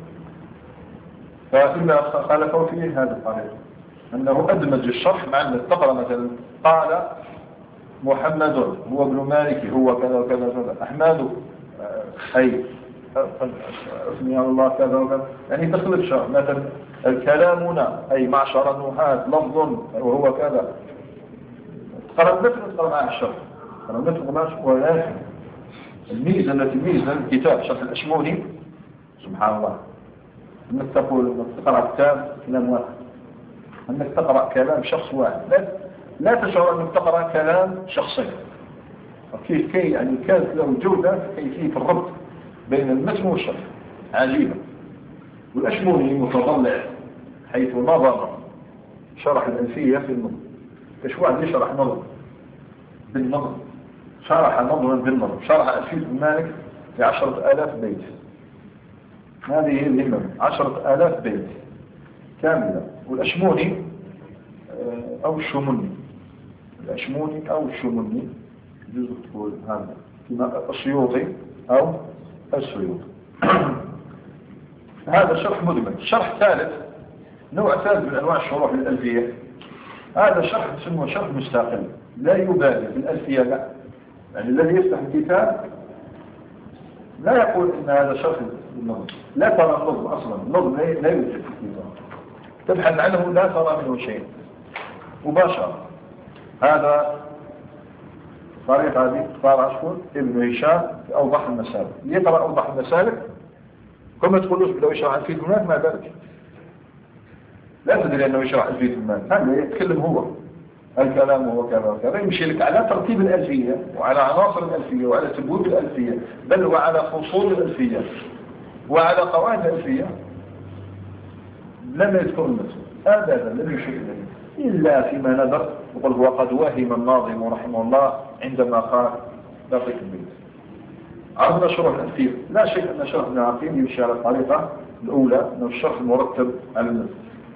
فإلا خالفوا فيه هذا الطريق أنه أدمج الشرح مع أن تقرأ مثلا قال محمد هو ابن مالك هو كذا وكذا وكذا، أحمد أي أسمي الله كذا وكذا، يعني تخلط الشرح. مثلا الكلامنا أي معشر النحاة لفظ وهو كذا. تقرأ مثل تقرأ مع الشرح تقرأ مثل مع الشرح. ولكن الميزة التي ميزة الكتاب شرح الأشموني سبحان الله أنك تقول أنك تقرأ كتاب كلام واحد، أنك تقرأ كلام شخص واحد، لا, لا تشعر أنك تقرأ كلام شخصين. كيف كي يعني كانت له جودة كيفية الربط بين المتن والشرح عجيبة. والأشموني متطلع حيث نظر شرح الألفية في النظم. كش واحد يشرح نظم بالنظم، شرح نظما بالنظم، شرح ألفية ابن مالك في عشرة آلاف بيت. هذه هي الهمة، عشرة آلاف بيت كاملة. والأشموني أو الشموني، الأشموني أو الشموني جزء تقول هذا السيوطي أو السيوطي. هذا شرح مدمج. شرح ثالث، نوع ثالث من أنواع الشروح للألفية، هذا شرح اسمه شرح مستقل لا يبالي بالألفية. لا يعني الذي يفتح الكتاب لا يقول إن هذا شرح بالنظم، لا ترى النظم أصلا، النظم لا يوجد في الكتاب، تبحث عنه لا ترى منه شيء مباشرة. هذا طريقة هذه اختار أشكر ابن هشام في أوضح المسالك. يقرأ أوضح المسالك كما تقولوش لو يشرح الفيد المال ما ذلك، لا تدري أنه يشرح الفيد المال، هذا يتكلم هو الكلام هو كذا وكذا، يمشي لك على ترتيب الألفية وعلى عناصر الألفية وعلى ثبوت الألفية، بل وعلى فصول الألفية وعلى قواعد الألفية. لم يذكر النفس أبدا، لم يشير إليه إلا فيما نذر. وقال هو قد وهم الناظم رحمه الله عندما قال دقيق البيت. عرضنا شروح الألفية، لا شك أن شرح ابن عقيل يمشي على الطريقة الأولى أنه الشرح المرتب على النفس.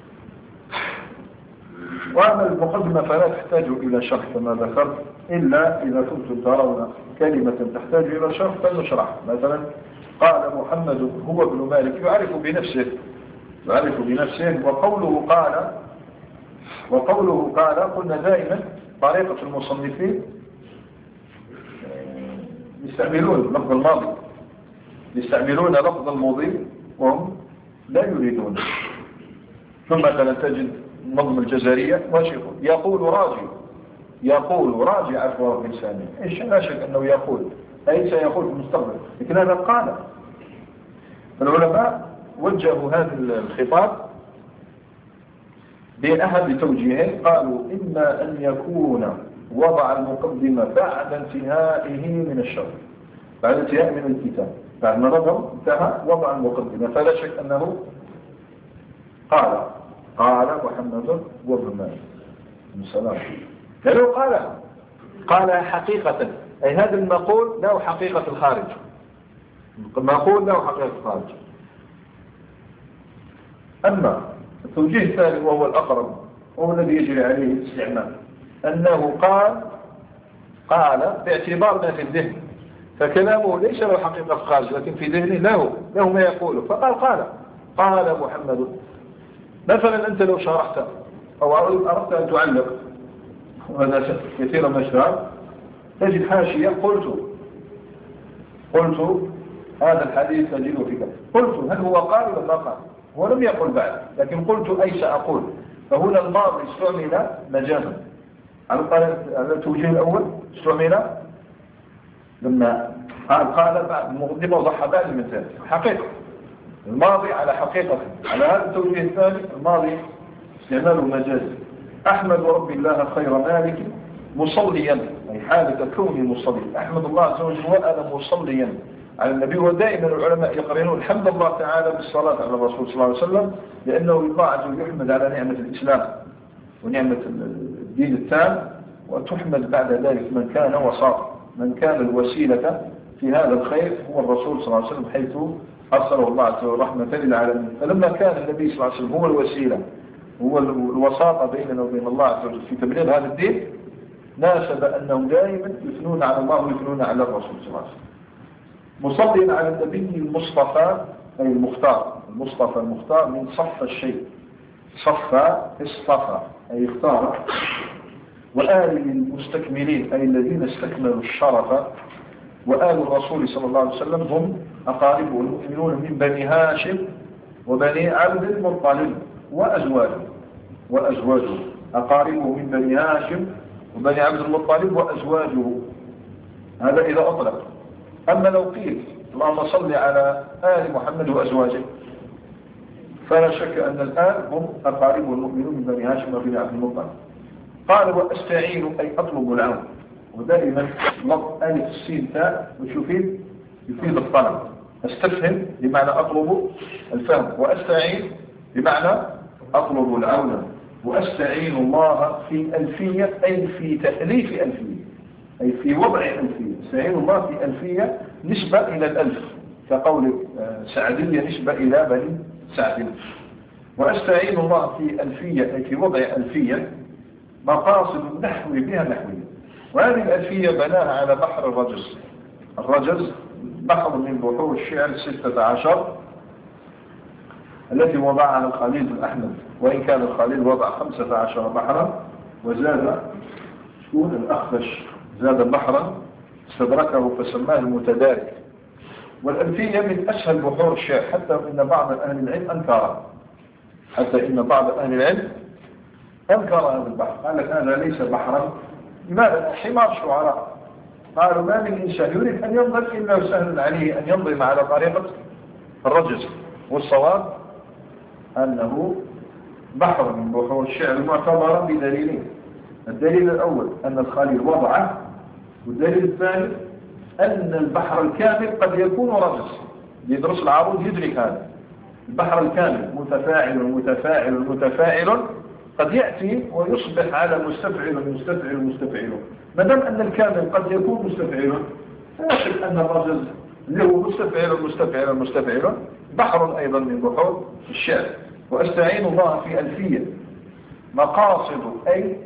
وأما المقدمة فلا تحتاج إلى شرح كما ذكرت، إلا إذا كنتم ترون كلمة تحتاج إلى شرح فلنشرح. مثلا قال محمد هو ابن مالك، يعرف بنفسه يعرف بنفسه. وقوله قال وقوله قال قلنا دائما طريقة المصنفين يستعملون لفظ الماضي، يستعملون لفظ الماضي وهم لا يريدون. ثم مثلا تجد نظم الجزرية يقول راجع، يقول راجع عفو رب لسانه، ايش لا شك انه يقول اي سيقول في المستقبل، لكن هذا قال. فالعلماء وجهوا هذا الخطاب بأحد توجيهين، قالوا إما أن يكون وضع المقدمة بعد انتهائه من الشرح، بعد انتهاء من الكتاب، بعد ما نظر انتهى وضع المقدمة، فلا شك أنه قال قال محمد وابن مالك السلام. فلو قال قال حقيقة، أي هذا المقول له حقيقة الخارج، المقول له حقيقة الخارج. أما التوجيه الثاني وهو الأقرب وهو الذي يجري عليه الاستعمال، أنه قال قال باعتبار ما في الذهن، فكلامه ليس له حقيقة خارج، لكن في ذهنه له له ما يقوله، فقال قال قال محمد. مثلا أنت لو شرحت أو أردت أن تعلق، وهذا كثيرا ما اشتهر، تجد حاشية قلت قلت هذا الحديث تجده فيك، قلت هل هو قال ولا ما قال؟ هو لم يقل بعد، لكن قلت أي سأقول. فهنا الماضي استعمل مجازا على التوجيه الأول، استعمل لما قال قال بعد المقدمة وضحى بعد المثال حقيقة الماضي على حقيقة. على هذا التوجيه الثاني الماضي استعماله مجازي. أحمد رب الله خير مالك مصليا، أي حالة كوني مصلي، أحمد الله عز وجل وأنا مصليا على النبي. ودائما العلماء يقرنون الحمد لله تعالى بالصلاة على الرسول صلى الله عليه وسلم، لأنه الله عز وجل يحمد على نعمة الإسلام ونعمة الدين التام، وتحمد بعد ذلك من كان وصار، من كان الوسيلة في هذا الخير هو الرسول صلى الله عليه وسلم، حيث أرسله الله عز وجل رحمة للعالمين. فلما كان النبي صلى الله عليه وسلم هو الوسيلة، هو الوساطة بيننا وبين الله عز وجل في تبليغ هذا الدين، ناسب أنهم دائما يثنون على الله ويثنون على الرسول صلى الله عليه وسلم. مصليا على النبي المصطفى أي المختار، المصطفى المختار من صف الشيء، صفى اصطفى أي اختار، وآل المستكملين أي الذين استكملوا الشرف. وآل الرسول صلى الله عليه وسلم هم أقاربه المؤمنون من بني هاشم وبني عبد المطلب وأزواجه، وأزواجه أقاربه من بني هاشم وبني عبد المطلب وأزواجه، هذا إذا أطلق. أما لو قيل اللهم صل على آل محمد وأزواجه، فلا شك أن الآل هم أقاربه المؤمنون من بني هاشم وبني عبد المطلب. قال وأستعين أي أطلب العون، ودائما لفظ ألف السين تاء وشوفين يفيد الطلب. استفهم بمعنى أطلب الفهم، وأستعين بمعنى أطلب العون. وأستعين الله في ألفية أي في تأليف ألفية، أي في وضع ألفية. استعين الله في ألفية نسبة إلى الألف، كقول سعدية نسبة إلى بني سعد. وأستعين الله في ألفية أي في وضع ألفية مقاصد النحو بها نحوية. وهذه الألفية بناها على بحر الرجز. الرجز بحر من بحور الشعر ستة عشر التي وضعها الخليل الأحمد، وإن كان الخليل وضع خمسة عشر بحرا، وزاد شكون الأخفش زاد بحرا استدركه فسماه المتدارك. والألفية من أسهل بحور الشعر، حتى إن بعض أهل العلم أنكر حتى إن بعض أهل العلم أنكر هذا البحر، قال لك هذا ليس بحرا. لماذا؟ حمار شعراء قالوا ما من إنسان يريد أن ينظر إلا سهل عليه أن ينظم على طريقة الرجز. والصواب أنه بحر من بحور الشعر معتبرا بدليلين. الدليل الأول أن الخليل وضعه، والدليل الثاني أن البحر الكامل قد يكون رجز. يدرس العروض يدرك هذا البحر الكامل متفاعل متفاعل متفاعل قد يأتي ويصبح على مستفعل مستفعل مستفعل. ما دام أن الكامل قد يكون مستفعل، فلا شك أن الرجز اللي هو مستفعل مستفعل مستفعل بحر أيضا من بحور الشعر. وأستعين الله في ألفية مقاصد أي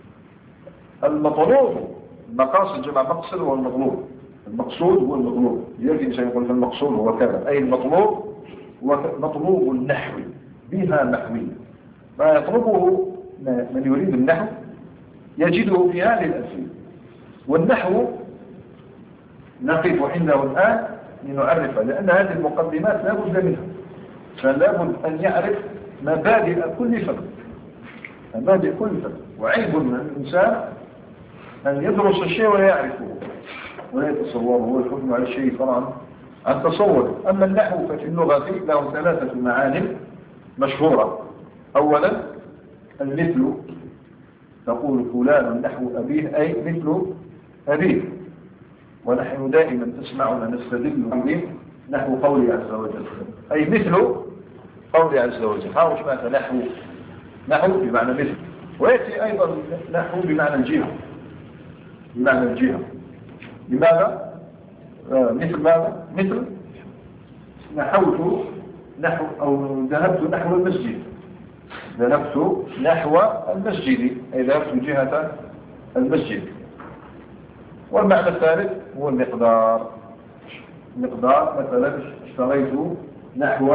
المطلوب. المقاصد جمع مقصد والمطلوب، المقصود هو المطلوب. يجب أن يقول المقصود هو كذا، أي المطلوب ومطلوب النحو بها نحوية. ما يطلبه من يريد النحو يجده في هذه الألفية. والنحو نقف عنده الآن لنعرفه، لأن هذه المقدمات لا بد منها، فلا بد أن يعرف مبادئ كل فن، مبادئ كل فن. وعيب من الإنسان أن يدرس الشيء ولا يعرفه ولا يتصوره، هو الحكم على الشيء فرعا عن تصوره. أما النحو ففي اللغة له ثلاثة معاني مشهورة. أولا المثل، تقول فلان نحو أبيه أي مثل أبيه، ونحن دائما تسمعنا نستدل به نحو قوله عز وجل، أي مثل قوله عز وجل. ها وش معنى نحو؟ نحو بمعنى مثل. ويأتي أيضا نحو بمعنى الجهة، بمعنى الجهة. لماذا؟ آه مثل ماذا؟ مثل نحوت نحو أو ذهبت نحو المسجد، ذهبت نحو المسجد أي ذهبت جهة المسجد. والمعنى الثالث هو المقدار. مقدار مثلا اشتريت نحو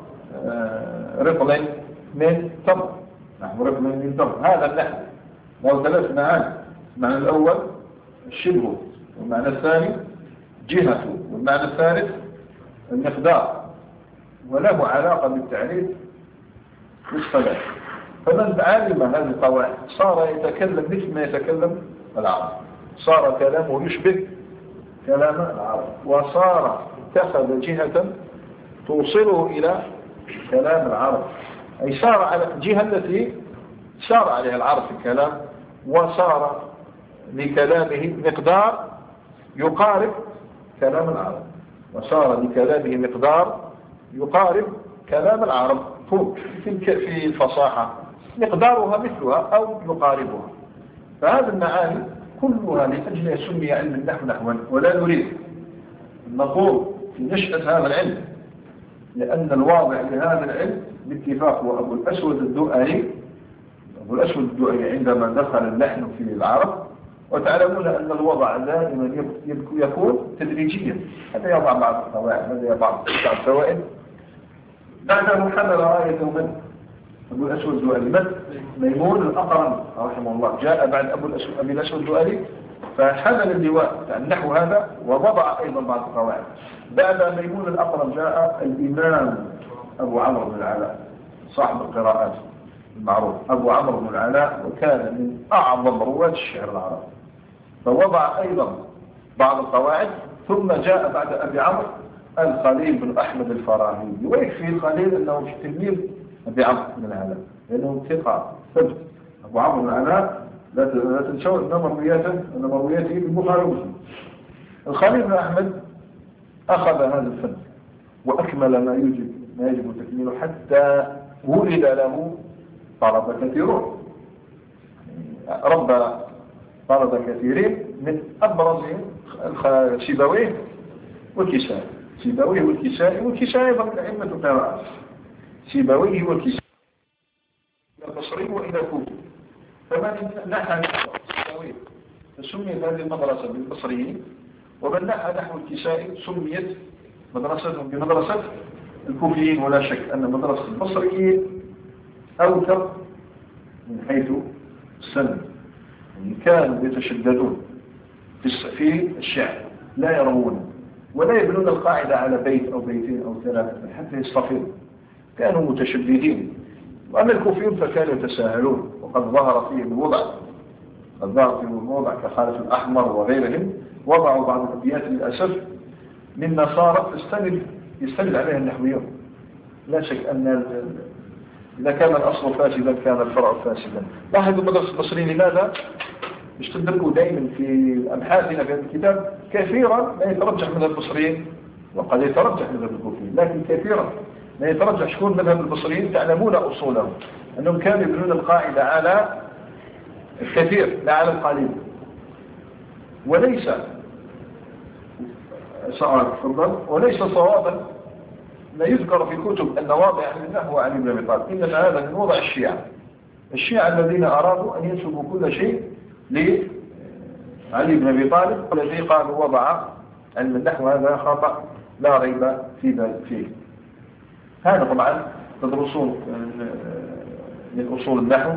رطل من تمر، نحو رطل من تمر. هذا النحو له ثلاث معاني. المعنى الأول الشبه، والمعنى الثاني جهة، والمعنى الثالث المقدار، وله علاقة بالتعريف والصلاة. فمن علم هذه القواعد صار يتكلم مثل ما يتكلم العرب، صار كلامه يشبه كلام العرب، وصار اتخذ جهة توصله إلى كلام العرب، أي صار على الجهة التي سار عليها العرب في الكلام، وصار لكلامه مقدار يقارب كلام العرب، وصار لكلامه مقدار يقارب كلام العرب في الفصاحة، مقدارها مثلها أو يقاربها. فهذه المعاني كلها لأجل سمي علم النحو نحوا، ولا نريد أن نقول في نشأة هذا العلم، لأن الواضع لهذا العلم باتفاق وأبو الأسود الدؤلي. أبو الأسود الدؤلي عندما دخل اللحن في العرب، وتعلمون أن الوضع دائما يكون تدريجيا، هذا يضع بعض القواعد، هذا يضع بعض الفوائد. بعده حمل راية من أبو الأسود الدؤلي من ميمون الأقرم رحمه الله، جاء بعد أبو الأسود أبي الأسود الدؤلي فحمل اللواء عن النحو هذا ووضع أيضا بعض القواعد. بعد ميمون الأقرم جاء الإمام أبو عمرو بن العلاء صاحب القراءات المعروف، أبو عمرو بن العلاء، وكان من أعظم رواة الشعر العربي، فوضع أيضا بعض القواعد. ثم جاء بعد أبي عمرو الخليل بن أحمد الفراهيدي، ويكفي الخليل أنه تلميذ أبي عمرو بن العلاء لأنه ثقة ثبت. أبو عمرو بن العلاء لا تنسوا أن مروياته أن مروياته في البخاري ومسلم. الخليل بن أحمد أخذ هذا الفن وأكمل ما يجب ما يجب تكميله، حتى ولد له طلبة كثيرون، ربى طلبة كثيرين، من أبرزهم سيبويه والكسائي. سيبويه والكسائي والكسائي أيضا من أئمة القراءة، سيبويه والكسائي إلى البصري وإلى الكوفي. فمن نحى سيبويه فسميت هذه المدرسة بالبصريين، ومن نحى نحو الكسائي سميت مدرستهم بمدرسة الكوفيين. ولا شك أن مدرسة البصريين أوثق من حيث السن، يعني كانوا يتشددون في الشعر، لا يروون ولا يبنون القاعدة على بيت أو بيتين أو ثلاثة حتى يستفيضوا، كانوا متشددين. وأما الكوفيون فكانوا يتساهلون، وقد ظهر فيهم الوضع، قد ظهر فيهم الوضع كخالف الأحمر وغيرهم، وضعوا بعض الأبيات للأسف مما صارت تستند يستند عليها النحويون. لا شك أن إذا كان الأصل فاسدا كان الفرع فاسدا. لاحظوا مدرسة البصريين لماذا؟ مش تدركوا دائما في أبحاثنا في هذا الكتاب كثيرا ما يترجح مذهب البصريين وقد يترجح مذهب الكوفيين، لكن كثيرا ما يترجح شكون مذهب البصريين. تعلمون أصولهم أنهم كانوا يبنون القاعدة على الكثير لا على القليل، وليس وليس صوابا لا يذكر في الكتب أن واضع منه هو علي بن أبي طالب، إنما هذا من وضع الشيعة الشيعة الذين أرادوا أن ينسبوا كل شيء لعلي بن أبي طالب، والذي قالوا وضع علم النحو هذا خطأ لا ريب في ذلك فيه. هذا طبعا تدرسون من أصول النحو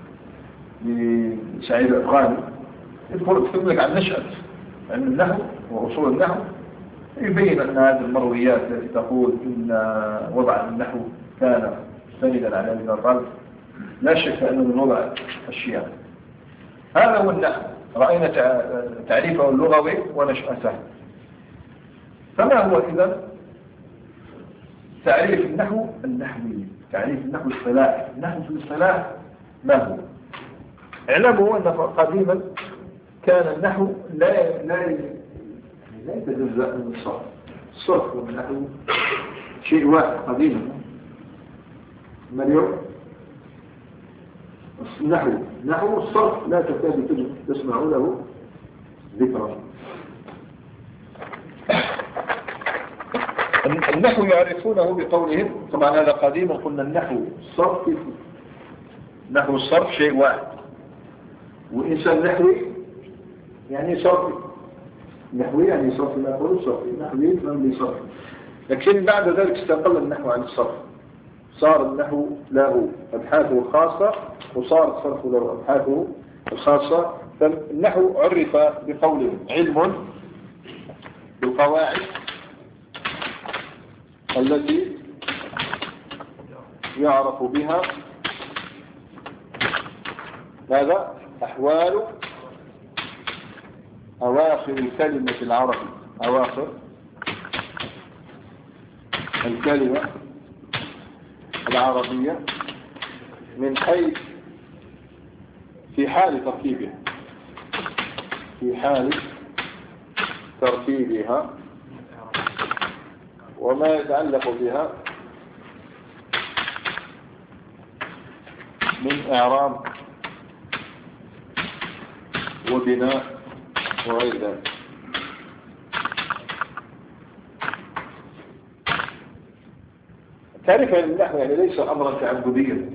لسعيد الأفغاني يدخل يكتب لك عن نشأة علم النحو وأصول النحو، يبين أن هذه المرويات التي تقول إن وضع النحو كان مستندا على ابن الرد لا شك أنه من وضع الشيعة. هذا هو النحو، رأينا تعريفه اللغوي ونشأته. فما هو إذن تعريف النحو النحوي؟ تعريف النحو الصلاح، النحو في الصلاح ما هو؟ اعلموا أن قديما كان النحو لا لا لا يتجزأ من الصرف. الصرف والنحو شيء واحد قديما. ما اليوم النحو نحو الصرف لا تكاد تسمع له ذكرا. النحو يعرفونه بقولهم، طبعا هذا قديما قلنا النحو الصرف، نحو الصرف شيء واحد، وإنسان نحوي يعني صرفي، نحوي يعني صرف ما يقول صرفي، نحوي من صرف. لكن بعد ذلك استقل النحو عن الصرف، صار النحو له أبحاثه الخاصة وصار الصرف له أبحاثه الخاصة. فالنحو عرف بقوله علم بالقواعد التي يعرف بها ماذا؟ أحوال أواخر الكلمة العربية، أواخر الكلمة العربية من حيث في حال تركيبها، في حال تركيبها وما يتعلق بها من إعراب وبناء وغير ذلك. تعرف أن النحو يعني ليس أمرا تعبديا،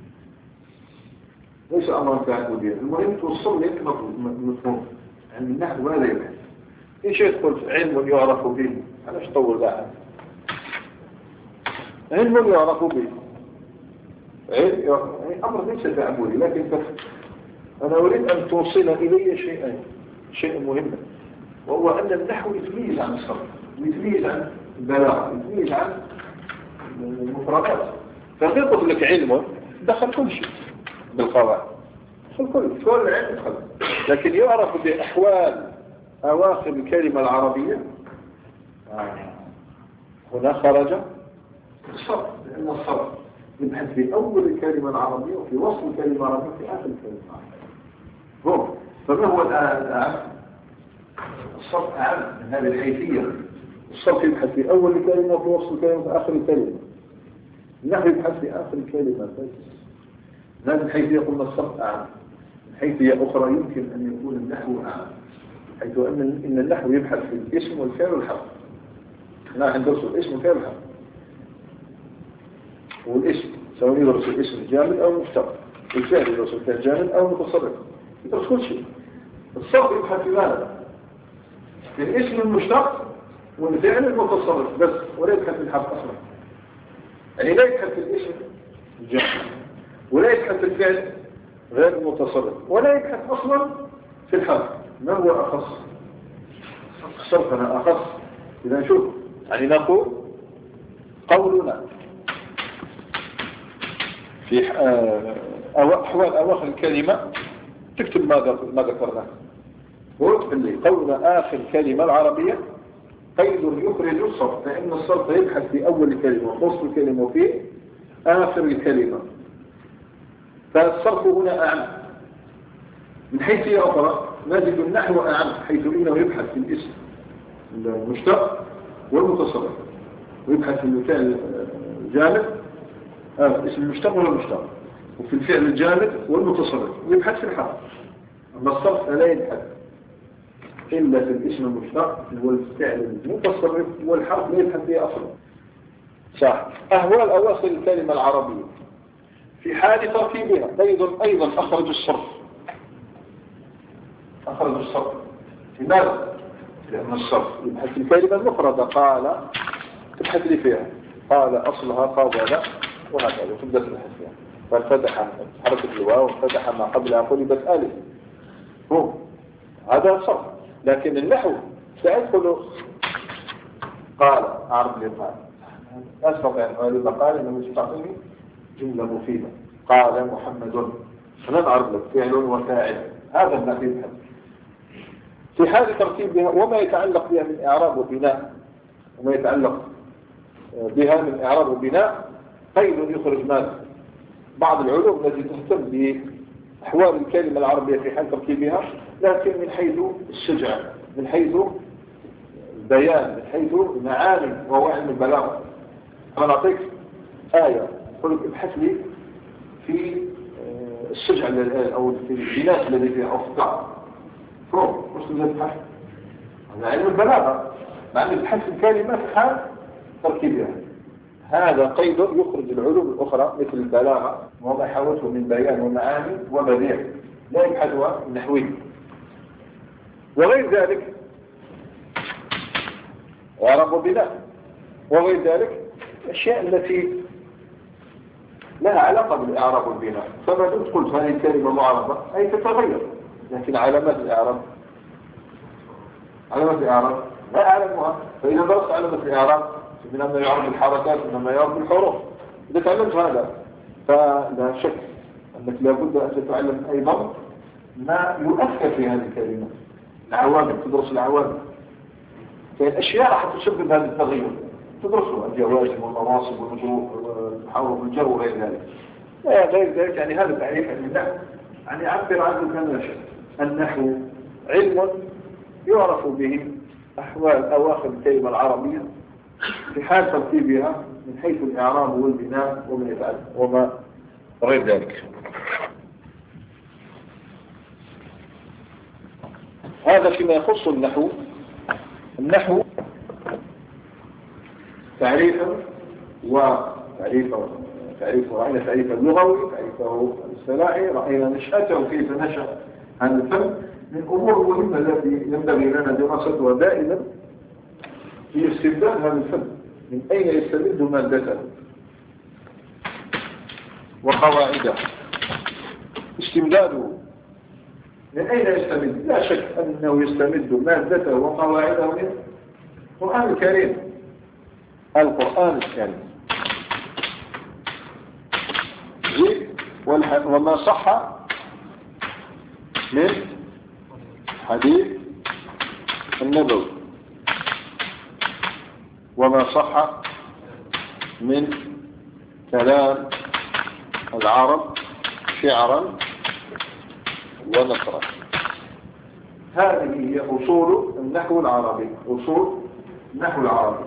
ليس أمرا تعبديا، المهم توصل لك مفهوم عن النحو. هذا يعني إيش يدخل علم يعرف به، أنا مش طول ذا علم يعرف به، أمر ليس تعبدي، لكن أنا أريد أن توصل إلي شيئين، شيء مهم، وهو أن النحو يتميز عن الصرف، ويتميز عن البلاغة، يتميز عن المفردات. فغير قلت لك علم دخل كل شيء بالقواعد، دخل كل كل علم دخل، لكن يعرف بأحوال أواخر الكلمة العربية هنا خرج الصرف، لأن الصرف يبحث في أول الكلمة العربية وفي وسط الكلمة العربية وفي آخر الكلمة العربية. فما هو الأعم؟ الصرف أعم من هذه الحيثية. الصرف يبحث في أول الكلمة وفي وسط الكلمة وفي آخر الكلمة. النحو يبحث في آخر الكلمة بس. هذه الحيثية قلنا الصرف أعم. حيثية أخرى يمكن أن يكون النحو أعم، حيث أن إن النحو يبحث في الاسم والفعل والحرف. نحن ندرس الاسم والفعل والحرف. والاسم سواء يدرس الاسم الجامد أو المشتق، والفعل يدرس الفعل الجامد أو المتصرف، يدرس كل شيء. الصرف يبحث في ماذا؟ في الاسم المشتق والفعل المتصرف بس، ولا يبحث في الحرف أصلا. يعني لا يبحث في الاسم الجامد، ولا يبحث في الفعل غير المتصرف، ولا يبحث أصلا في الحرف. ما هو أخص؟ الصرف أنا أخص. إذا نشوف يعني نقول قولنا في أحوال أواخر الكلمة تكتب ما ذكرناه. قولنا آخر كلمة العربية قيد يخرج الصرف، فإن الصرف يبحث في أول الكلمة ووسط الكلمة وفي آخر الكلمة. فالصرف هنا أعم. من حيث أخرى نجد النحو أعم، حيث إنه يبحث في الاسم المشتق والمتصرف، ويبحث في الفعل الجامد، آه اسم المشتق والمشتق، وفي الفعل الجامد والمتصرف، ويبحث في الحرف. أما الصرف لا يبحث إلا في الاسم المشتق والفعل المتصرف، والحرف لا يبحث فيه أصلا. صح. أهوال أواخر الكلمة العربية في حال تركيبها أيضا أيضا أخرج الصرف، أخرج الصرف. لماذا؟ لأن الصرف يبحث في الكلمة المفردة. قال تبحث لي فيها، قال أصلها قابل وهكذا تبدأ الحسيان. فانفتح حركة الواو وانفتح ما قبلها قلبت ألف. هو هذا صح. لكن النحو سيدخل قال أعرف لي قال أسبق يعني قال قال إنه مش تعطيني جملة مفيدة. قال محمد أنا أعرف لك فعل وفاعل. هذا النحو يبحث في حال ترتيبها وما يتعلق بها من إعراب وبناء وما يتعلق بها من إعراب وبناء قيد يخرج ماذا. بعض العلوم التي تهتم بأحوال الكلمة العربية في حال ترتيبها لكن من حيث الشجع من حيث البيان من حيث المعاني وهو علم البلاغة. أنا أعطيك آية أقول لك ابحث لي في الشجع أو في الجناس الذي فيها أو في الطعم فوق مش لازم تبحث. هذا علم البلاغة معنى البحث الكلمة في حال تركيبها. هذا قيد يخرج العلوم الأخرى مثل البلاغة وما حاوته من بيان ومعاني وبديع لا يبحثها النحوي وغير ذلك إعراب وبناء وغير ذلك الأشياء التي لها علاقة بالإعراب والبناء. فما دمت قلت هذه الكلمة معربة أي تتغير لكن علامات الإعراب علامات الإعراب لا أعلمها. فإذا درست علامات الإعراب من أنه يعرف بالحركات ومن يعرف بالحروف إذا تعلمت هذا فلا شك أنك لابد أن تتعلم أيضا ما يؤثر في هذه الكلمة العوامل. تدرس العوامل فالأشياء راح تسبب هذا التغير تدرسوا الجوازم والمواصب والمجروح والحول والجو وغير ذلك. لا غير ذلك يعني هذا تعريف النحو يعني عبر عنه كما يشاء. النحو علم يعرف به أحوال أواخر الكلمة العربية في حال ترتيبها من حيث الإعراب والبناء وما يتعلم وما غير ذلك. هذا فيما يخص النحو. النحو تعريفا وتعريفه تعريفه رأينا تعريفه اللغوي تعريفه الاصطلاحي رأينا نشأته كيف نشأ عن الفن من أمور مهمة التي ينبغي لنا دراستها دائما في استبدال هذا الفن من أين يستمد مادته وقواعده. استمداده من أين يستمد؟ لا شك أنه يستمد مادته وقواعده من القرآن الكريم. القرآن الكريم وما صح من حديث النبوي وما صح من كلام العرب شعرا ونثرا. هذه هي أصول النحو العربي. أصول النحو العربي.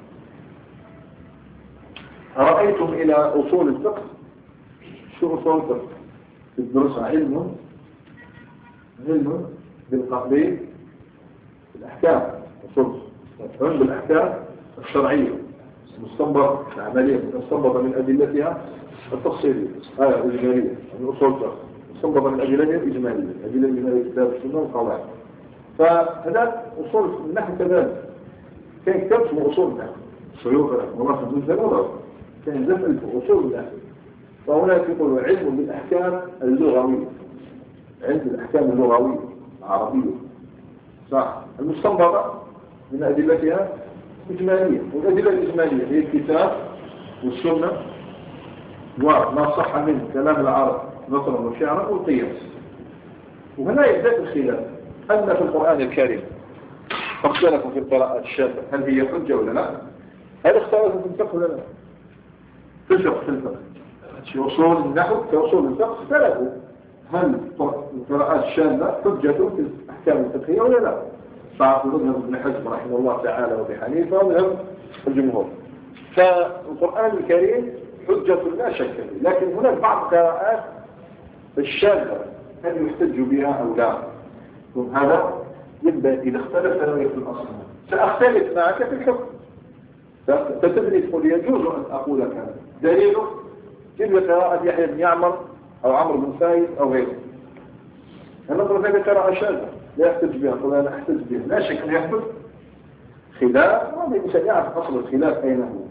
رأيتم إلى أصول الفقه. شو أصول الفقه؟ الدرس علم علم بالقصدين الأحكام أصول علم بالأحكام الشرعية المستنبط العملية المستنبطة من أدلتها التفصيلية آية الإجمالية من أصول الفقه مستنبطة من أدلتها الإجمالية أدلة من الكتاب السنة والقواعد. فهذا أصول النحو كذلك. كان كتاب اسمه أصول النحو الشيوخ وما خمسون سنة وضعه كان يزفل في أصول النحو. فهناك يقول علم بالأحكام اللغوية علم بالأحكام اللغوية العربية صح المستنبطة من أدلتها إجمالية. والأدلة الإجمالية هي الكتاب والسنة وما صح من كلام العرب نصرا وشعرا والقياس. وهنا يبدأ الخلاف أن في القرآن الكريم فاختلفوا في القراءات الشاذة هل هي حجة ولا لا؟ هل اختلفوا في الفقه ولا لا؟ في الفقه في الفقه في أصول النحو في أصول الفقه اختلفوا هل القراءات الشاذة حجة في الأحكام الفقهية ولا لا؟ صعب مذهب ابن حزم رحمه الله تعالى وابي حنيفة ومذهب الجمهور. فالقرآن الكريم حجة لا شك فيه لكن هناك بعض القراءات الشاذة هل يحتج بها أو لا؟ هذا يبدأ إذا اختلف تنوية في الأصل سأختلف معك في الحكم فتدري تقول يجوز أن أقول كذا دليله تلك قراءة يحيى بن يعمر أو عمرو بن فايز أو غيره. أنا أقول هذه قراءة شاذة لا يحتج بها قل أنا أحتج بها لا شك أن يحدث خلاف وهذا الإنسان يعرف أصل الخلاف أين هو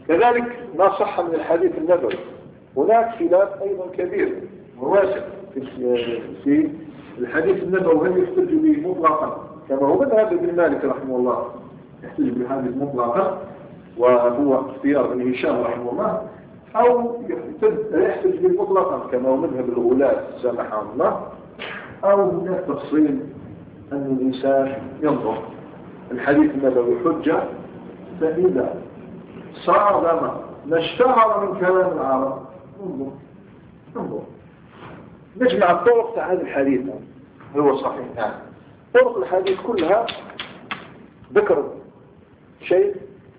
كذلك ما صح من الحديث النبوي هناك خلاف أيضا كبير وواسع في الحديث النبوي، هل يحتج به مطلقا كما هو مذهب ابن مالك رحمه الله يحتج بالحديث مطلقا وهو اختيار ابن هشام رحمه الله، أو يحتج به مطلقا كما هو مذهب الغلاة سامحهم الله، أو هناك تفصيل أن الإنسان ينظر الحديث النبوي حجة، فإذا صار ما اشتهر من كلام العرب انظر انظر نجمع الطرق تاع هذا الحديث هو صحيح. يعني طرق الحديث كلها ذكر شيء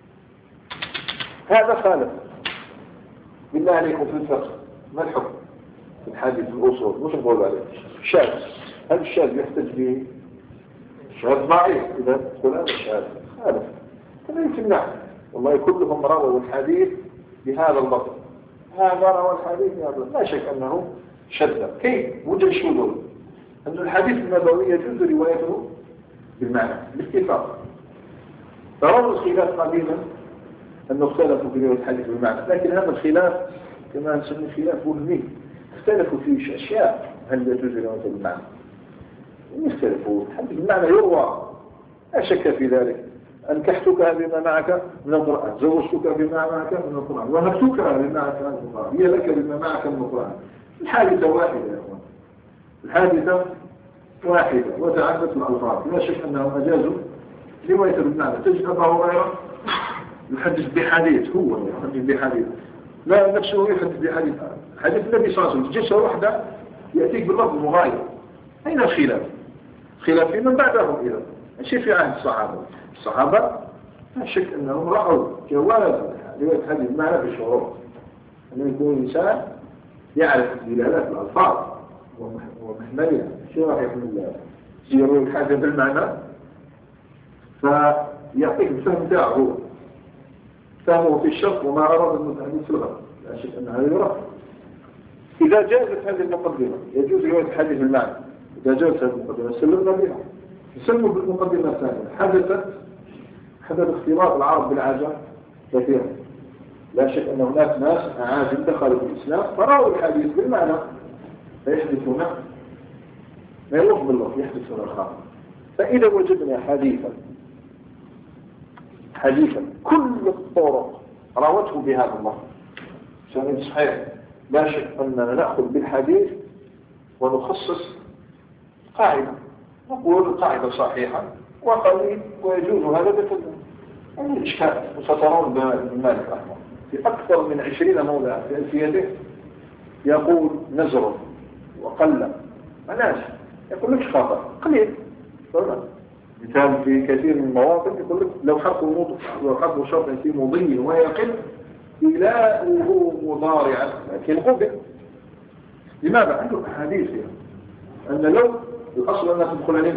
هذا خالف. بالله عليكم في الفقه ما الحكم في الحديث الأصول؟ مش نقول عليه شاذ، هل الشاذ يحتج به؟ شاذ ضعيف، إذا تقول هذا الشاذ خالف كما يمكن. والله كلهم رووا الحديث بهذا اللفظ، هذا روى الحديث بهذا، لا شك أنه شذ. كيف وجد شذوذ؟ أن الحديث النبوي يجوز روايته بالمعنى باتفاق. فروا الخلاف قديما أنه اختلفوا في رواية الحديث بالمعنى، لكن هذا الخلاف كما نسميه خلاف وهمي، اختلفوا فيه أشياء. هل يجوز روايته بالمعنى؟ يختلفوا. الحديث بالمعنى يروى لا شك في ذلك. أنكحتك بما معك من القرآن، زوجتك بما معك من القرآن، وهبتك بما معك من القرآن، هي لك بما معك من القرآن. الحادثة واحدة يا أخوان، الحادثة واحدة وتعدت الألفاظ. لا شك أنهم أجازوا رواية بالمعنى. تجد أبا هريرة يحدث بحديث، هو يحدث بحديث لا نفسه يحدث بحديث حديث النبي صلى الله عليه وسلم، جلسة واحدة يأتيك باللفظ مغاير. أين الخلاف؟ خلاف في من بعدهم إذا شيء في عهد الصحابة. الصحابة لا شك أنهم رأوا جواز رواية حديث المعنى في الشروط، أنه يكون إنسان يعرف دلالات الألفاظ ومحملها. شيء راح يحمل يروي الحاجة بالمعنى فيعطيك الفهم تاعه، فهمه في الشرط وما أراد المتحدث في الغرب. لا شك أن هذا يرى. إذا جازت هذه المقدمة يجوز رواية الحديث بالمعنى. إذا جازت هذه المقدمة سلمنا بها. نسلم بالمقدمة الثانية. حدثت حدث اختلاط العرب بالعجم كثيرا. لا شك أن هناك ناس أعاجم دخلوا في الإسلام فرأوا الحديث بالمعنى فيحدثون ما يلوح بالله، يحدثون الخاطئ. فإذا وجدنا حديثا حديثا كل الطرق روته بهذا الله سنة صحيح، لا شك أننا نأخذ بالحديث ونخصص قاعدة، نقول قاعدة صحيحة وقليل ويجوز هذا بكله. يعني الإشكال وسترون بمالك رحمه في أكثر من عشرين موضع في ألفيته يقول نزر وقل مناس، يقول لك خطأ قليل. مثال في كثير من المواطن يقول لك لو حرف شرط في مضي ويقل إلاؤه مضارعا لكن قبل. لماذا؟ عنده أحاديث أن لو الأصل أنها تدخل علينا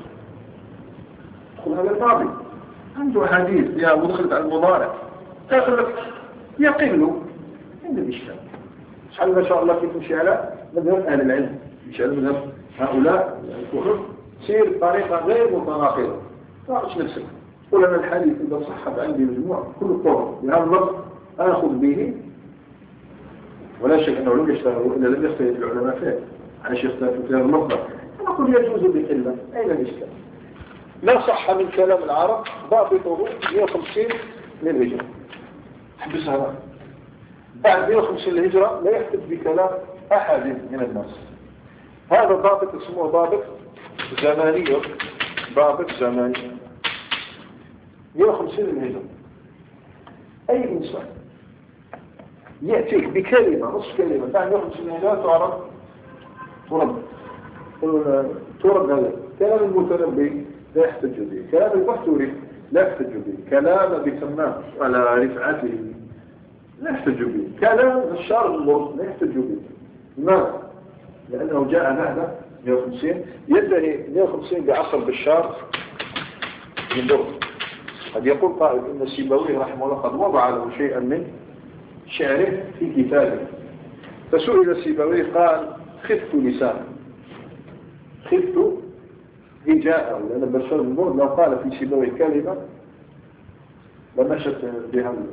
تدخل هذا الماضي، عنده أحاديث يا مدخلت على المضارع تأخذ لك يقل عند الإشكال. سبحان ما شاء الله كيف تمشي على مذهب أهل العلم، مش على مذهب هؤلاء الكفر، سير طريقة غير متناقضة. تعرفش نفسك قول أنا الحديث إذا صحب عندي مجموعة كل الطرق بهذا اللفظ آخذ به، ولا شك أنه لم يشتغلوا إلا لم يختلف العلماء فيه عاش يختلفوا في هذا المصدر. نقول يجوز بقلة. أين الإشكال؟ لا صح من كلام العرب ضابطه مئة وخمسين للهجرة. حبس هذا بعد مئة وخمسين للهجرة لا يحدث بكلام أحد من الناس. هذا ضابط اسمه ضابط زماني، ضابط زماني مئة وخمسين للهجرة. أي إنسان يأتيك بكلمة نصف كلمة بعد مئة وخمسين للهجرة تعرف ترد ترد هذا كلام المتنبي لا يحتج به، كلام البحثوري لا يحتج به، كلام بسماه على رفعته لا يحتج به، كلام الشارع المرسل لا يحتج به. لماذا؟ لأنه جاء بعد مئة وخمسين ينتهي مئة وخمسين بعصر بشار من درس. قد يقول قائل إن السيبوي رحمه الله قد وضع له شيئا من شعره في كتابه، فسئل السيبوي قال خفت لسانه، خفت هجاءه، لأن بشار المرد لو قال في سيبوي كلمة لمشت بها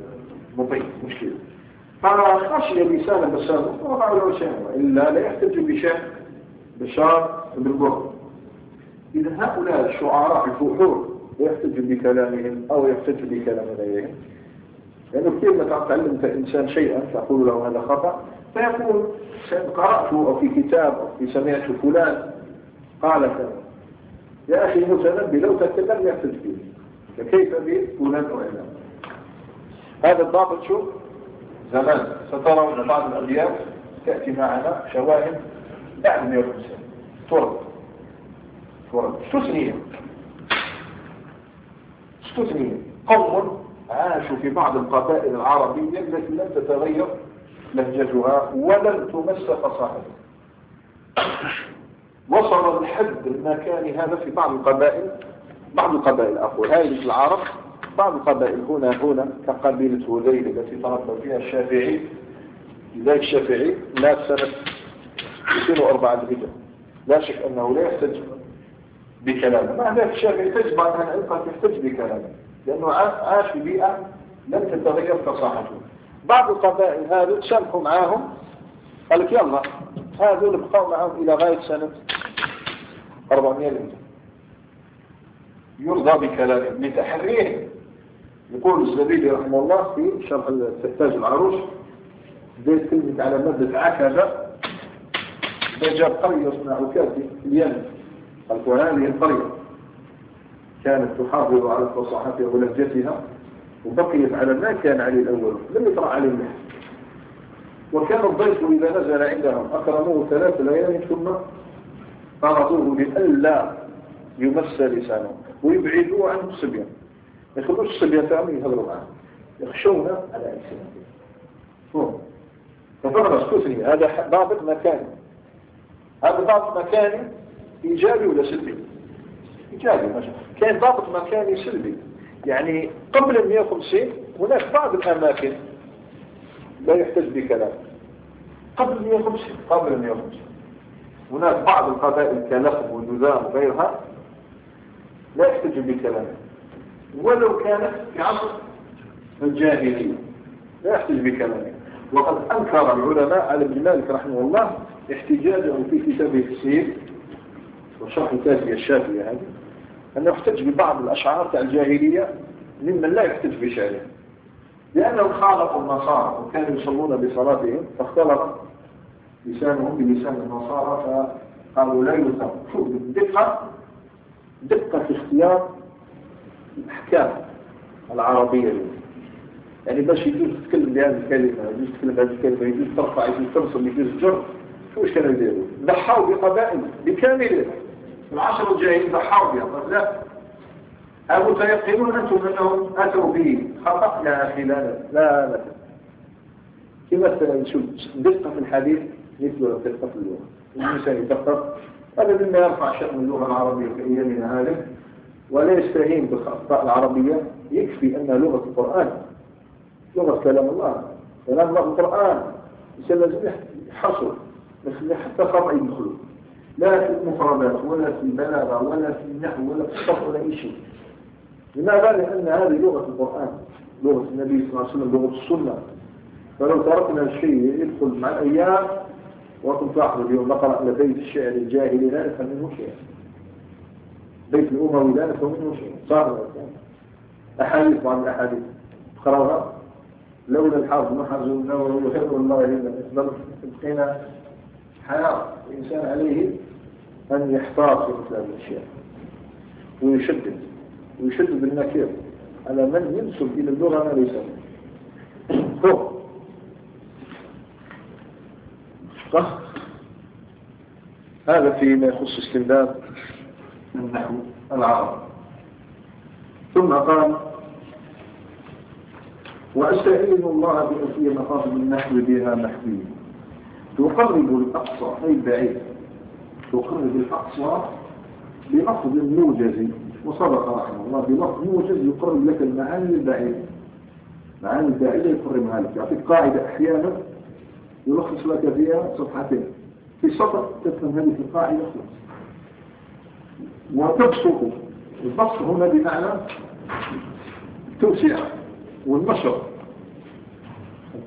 مطيع مشكلة. فخشي لسان بشار وضع له شيء إلا لا يحتج بشيء بشار بالبر. إذا هؤلاء الشعراء الفحول يحتج بكلامهم أو يحتج بكلام غيرهم، لأنه كثير ما تعلمت إنسان شيئا تقول له هذا خطأ فيقول قرأته أو في كتاب أو في سمعت فلان قال كذا. يا أخي المتنبي لو تكلم يحتج به، فكيف به فلان أو علان؟ هذا الضابط شو؟ زمان سترون بعض الأبيات تأتي معنا شواهد بعد مئة وخمسين تورد تورد استثنية استثنية قوم عاشوا في بعض القبائل العربية التي لم تتغير لهجتها ولم تمس فصاحتها. وصل الحد المكاني هذا في بعض القبائل بعض القبائل أقول هذه العرب بعض القبائل هنا هنا كقبيلة هذيل التي تربى فيها الشافعي. لذلك الشافعي مات سنة مئتين وأربعة هجرة، لا شك أنه لا يحتج بكلامه. مع ذلك الشافعي تجب أن أنت تحتج بكلامه لأنه عاش في بيئة لم تتغير فصاحته. بعض القبائل هذول تسامحوا معاهم قال لك يلا هذول بقوا معهم إلى غاية سنة أربعمائة هجرة يرضى بكلامه لتحريه. يقول الزبيدي رحمه الله في شرح تاج العروش بديت كلمة على مادة عكبة جاب قرية اسمها عكازي في اليمن. قالوا هذه القرية كانت تحافظ على فصاحتها ولهجتها وبقيت على ما كان عليه الأول لم يطرأ عليه النحو. وكان الضيف إذا نزل عندهم أكرموه ثلاث ليال ثم طردوه لئلا يمس لسانه ويبعدوه عن الصبيان. ما يخلوش الصبيان تامين يهضروا معه يخشون على ألسنتهم. ففرق استثني هذا ضابط مكاني. هذا ضابط مكاني إيجابي ولا سلبي؟ إيجابي ماشي. كان ضابط مكاني سلبي يعني قبل مئة وخمسين هناك بعض الأماكن لا يحتج بكلام. قبل مئة وخمسين قبل مئة وخمسين هناك بعض القبائل كلخب والنذام وغيرها لا يحتج بكلام ولو كانت في عصر الجاهلية لا يحتج بكلامه. وقد أنكر العلماء على ابن مالك رحمه الله احتجاجه في كتابه السير وشرح الكافية الشافية هذه أنه يحتج ببعض الأشعار تاع الجاهلية ممن لا يحتج بشعره لأنهم خالقوا النصارى وكانوا يصلون بصلاتهم فاختلط لسانهم بلسان النصارى فقالوا لا يثم. شوف الدقة دقة في اختيار الأحكام العربية يعني باش يجوز تتكلم بهذه الكلمة يجوز تتكلم بهذه الكلمة يجوز ترفع يجوز ترسل يجوز تجر. شو إيش كانوا يديروا؟ ضحوا بقبائل بكاملها في العصر الجاهلي ضحوا بها. لا أو تيقنون أنتم أنهم أتوا به خطأ. يا أخي لا لا لا كما نشوف دقة في الحديث مثل دقة في اللغة. الإنسان يدقق هذا مما يرفع شأن اللغة العربية في أيامنا هذه ولا يستهين بالأخطاء العربية. يكفي أن لغة القرآن لغة كلام الله كلام الله القرآن لازم يحصل بس حتى خطأ يدخل لا في المفردات ولا في البلاغة ولا في النحو ولا في الصف ولا أي شيء. لماذا؟ لأن هذه لغة القرآن لغة النبي صلى الله عليه وسلم لغة السنة. فلو تركنا الشيء يدخل مع الأيام وكنت أحضر اليوم نقرأ لبيت الشعر الجاهلي لا نفهم منه شيء بيت الأموي لا نفهم منه شيء. صار أحاديث بعض الأحاديث تقرأها لولا الحافظ محرز النووي وحفظ الله لنا يفضل بقينا حياة الإنسان عليه أن يحتاط في مثل هذه الأشياء ويشدد ويشدد النكير على من ينسب إلى اللغة ما ليس فوق. هذا فيما يخص استمداد النحو العربي. ثم قال وأستعين الله بأسئلة مقاصد النحو بها نحوي تقرب الأقصى أي بعيد تقرب الأقصى بلفظ موجز وصدق رحمه الله بلفظ موجز يقرب لك المعاني البعيدة. معاني البعيدة يقربها لك. يعطيك قاعدة أحيانا يلخص لك فيها صفحتين في سطر تفهم هذه القاعدة خلاص. وتبسط البسط هنا بمعنى توسيع والنشر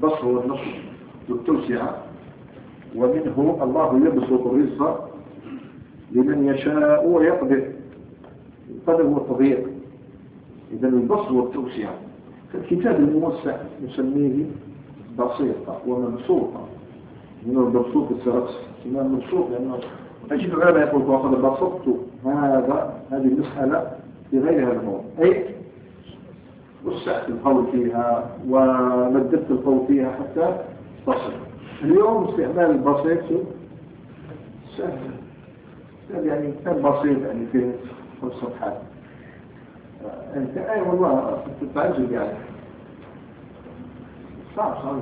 البسط والنصر والتوسعة، ومنه الله يبسط الرزق لمن يشاء ويقدر. القدر هو التضييق، إذا البسط والتوسعة. فالكتاب الموسع نسميه بسيطة ومبسوطة، من البسوط السرس كما مبسوط، لأنه أجد العلماء يقول وقد بسطت هذا هذه المسألة في غير هذا الموضوع، أي وسعت القول فيها ومددت القول فيها حتى تصل. اليوم استعمال البسيط سهل، يعني كان بسيط، يعني في خمس صفحات. أنت أي والله تتعجب، يعني صعب صعب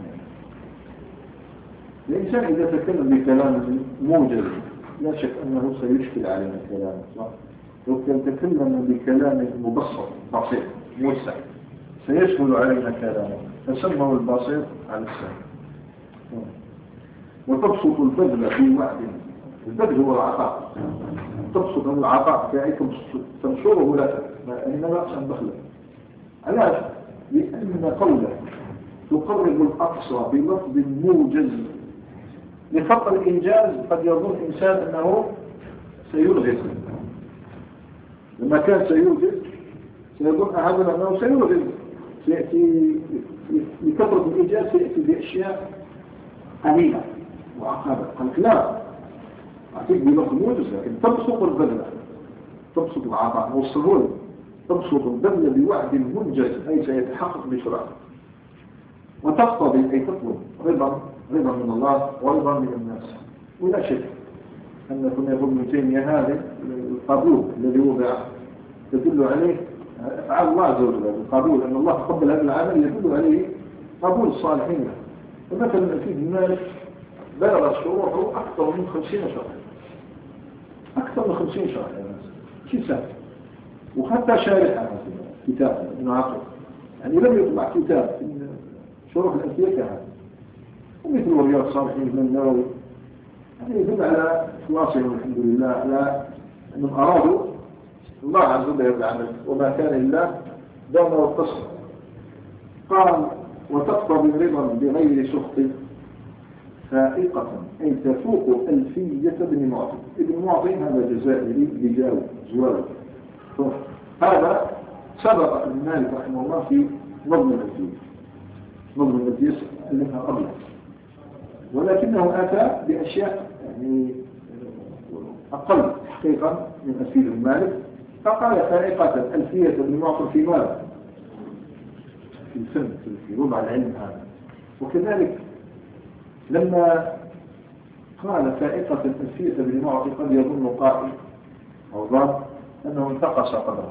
الإنسان إذا تكلم بكلام موجز لا شك أنه سيشكل علينا كلامه، صح؟ لو كان تكلم بكلام مبسط بسيط موسع سيسهل علينا كلامه، فسمه البسيط على السهل. وتبسط البذل في وعد، البذل هو العطاء، تبسط العطاء في تنشره لك، إنما أحسن بخلة. علاش؟ لأن قوله تقرب الأقصى بلفظ موجز لخط الإنجاز قد يظن إنسان أنه سيلغز، لما كان سيوجز سيظن أحدنا أنه سيلغز، سيأتي لكثرة الإنجاز سيأتي بأشياء قليلة وعقابة. قالك لا، أعطيك بلفظ موجز، لكن تبسط البذل، تبسط العطاء والسهولة، تبسط البذل بوعد منجز أي سيتحقق بسرعة، وتقتضي أي تطلب رضا رضا من الله ورضا من الناس. ولا شك أن كنا يقول ابن تيمية هذا القبول الذي وضع تدل عليه أفعال الله عز وجل، القبول أن الله تقبل هذا العمل يدل عليه قبول الصالحين. فمثلا في مالك بلغ شروحه أكثر من خمسين شرح، أكثر من خمسين شرح يا ناس، شيء سهل. وحتى شارحها كتاب ابن عقل، يعني لم يطبع كتاب شروح الأنفية كهذا، ومثل رياض الصالحين من النووي، يعني يدل على خلاصهم الحمد لله، على أنهم أرادوا الله عز وجل العمل، وما كان إلا دام والقصر. قال وتقتضي رضا بغير سخط فائقة، أي تفوق ألفية ابن معطي. ابن معطي هذا جزائري بجاو زوال، هذا سبق ابن مالك رحمه الله في نظم الألفية، نظم الألفية ألفها قبله، ولكنه أتى بأشياء يعني أقل حقيقة من ألفية ابن مالك، فقال فائقة ألفية ابن معطي في ماذا؟ في الفن، في ربع العلم هذا. وكذلك لما قال فائقة ألفية ابن معطي قد يظن قائل أو ظن أنه انتقص قدره،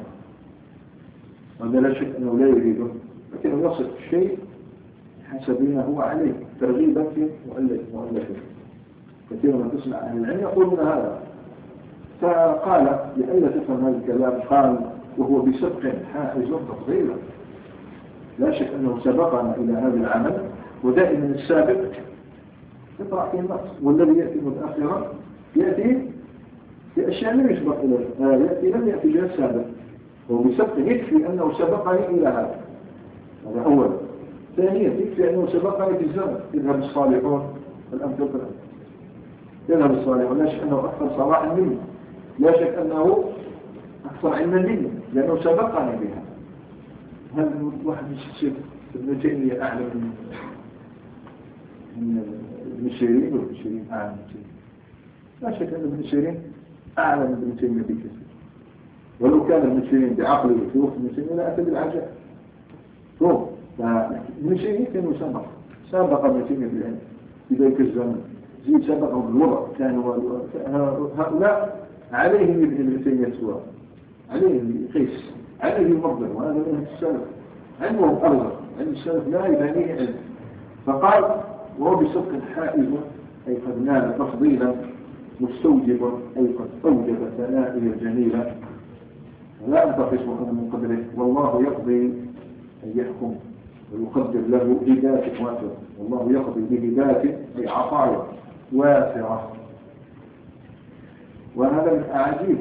وهذا لا شك أنه لا يريده، لكنه يصف الشيء حسب ما هو عليه ترغيبا في مؤلفه. كثير من تسمع أهل العلم يقولون هذا، فقال لألا تفهم هذا الكلام قال وهو بسبق حائز تفضيلا، لا شك أنه سبقنا إلى هذا العمل، ودائما السابق يطرح فيه النقص، والذي يأتي متأخرا يأتي في أشياء لم يسبق إليه، يأتي لم يأتي بها السابق، وبسبق يكفي أنه سبقني إلى هذا، هذا أولا. ثانيا يكفي أنه سبقني في الزمن، يذهب الصالحون الآن تقرأ، يذهب الصالحون لا شك أنه أكثر صلاحا مني، لا شك أنه أكثر علما مني، لأنه سبقني بها. هذا الواحد يصير ابن تيمية أعلم من ابن سيرين، وابن سيرين أعلم من تيمية، لا شك أن ابن سيرين أعلم من ابن تيمية بكثير، ولو كان ابن سيرين بعقله في وقت ابن تيمية لا أتى بالعجاب. ثم فابن سيرين كان سابق سابق ابن تيمية في العلم في ذلك الزمن، زيد سبقه بالوضع، كانوا هؤلاء عليهم ابن تيمية سواء، عليهم قيس، عليه مصدر، وهذا من السلف علمهم أرزق، علم السلف لا يبانيه علم. فقال وهو بصدق حائز أي قد نال تفضيلا مستوجبا أي قد أوجب ثنائه الجميلة، لا أنتقص من قدره، والله يقضي أن يحكم ويقدر له هداية واسعة، والله يقضي بهداية أي عطايا واسعة. وهذا من أعجيب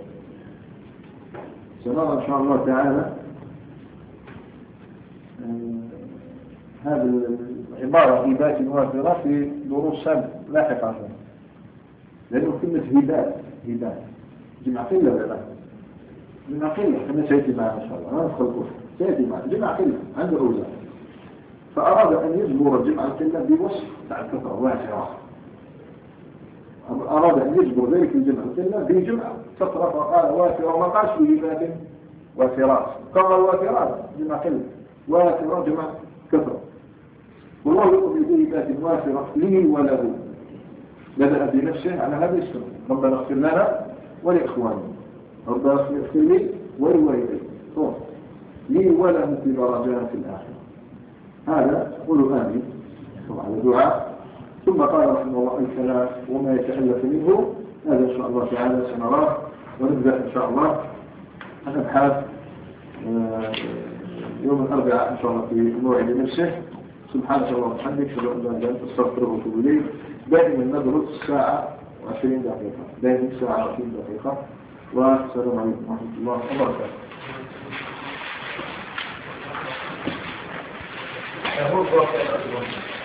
سنرى إن شاء الله تعالى هذا عبارة هبات وافرة في دروس لاحقة، لأنه كلمة هبات هبات جمع قلة ولا جمع قلة، كما سيأتي معنا إن شاء الله، ما ندخل الكفر سيأتي معنا جمع قلة عند أولاد، فأراد أن يجبر جمع القلة بوصف تاع الكثرة واسعة، أراد أن يجبر ذلك الجمع القلة بجمع كثرة فقال وافرة، وما قالش بهبات وافرات، قال وافرات جمع قلة، وافرة جمع كثرة. والله يقول بهبات وافرة لي وله، بدأ بنفسه على هذا الاسم، ربنا اغفر لنا ولإخواننا، ربنا اغفر لي ولوالدي لي وله في درجات الآخرة. هذا قولوا آمين طبعا الدعاء. ثم قال رحمه الله الكلام وما يتألف منه، هذا إن شاء الله تعالى سنراه، ونبدأ إن شاء الله نبحث يوم الأربعاء إن شاء الله في موعد نفسه. سبحانك اللهم وبحمدك، أشهد أن لا إله إلا أنت أستغفرك وأتوب إليك. دائما ندرس ساعة وعشرين دقيقة، دائما ساعة وعشرين دقيقة. والسلام عليكم ورحمة الله وبركاته.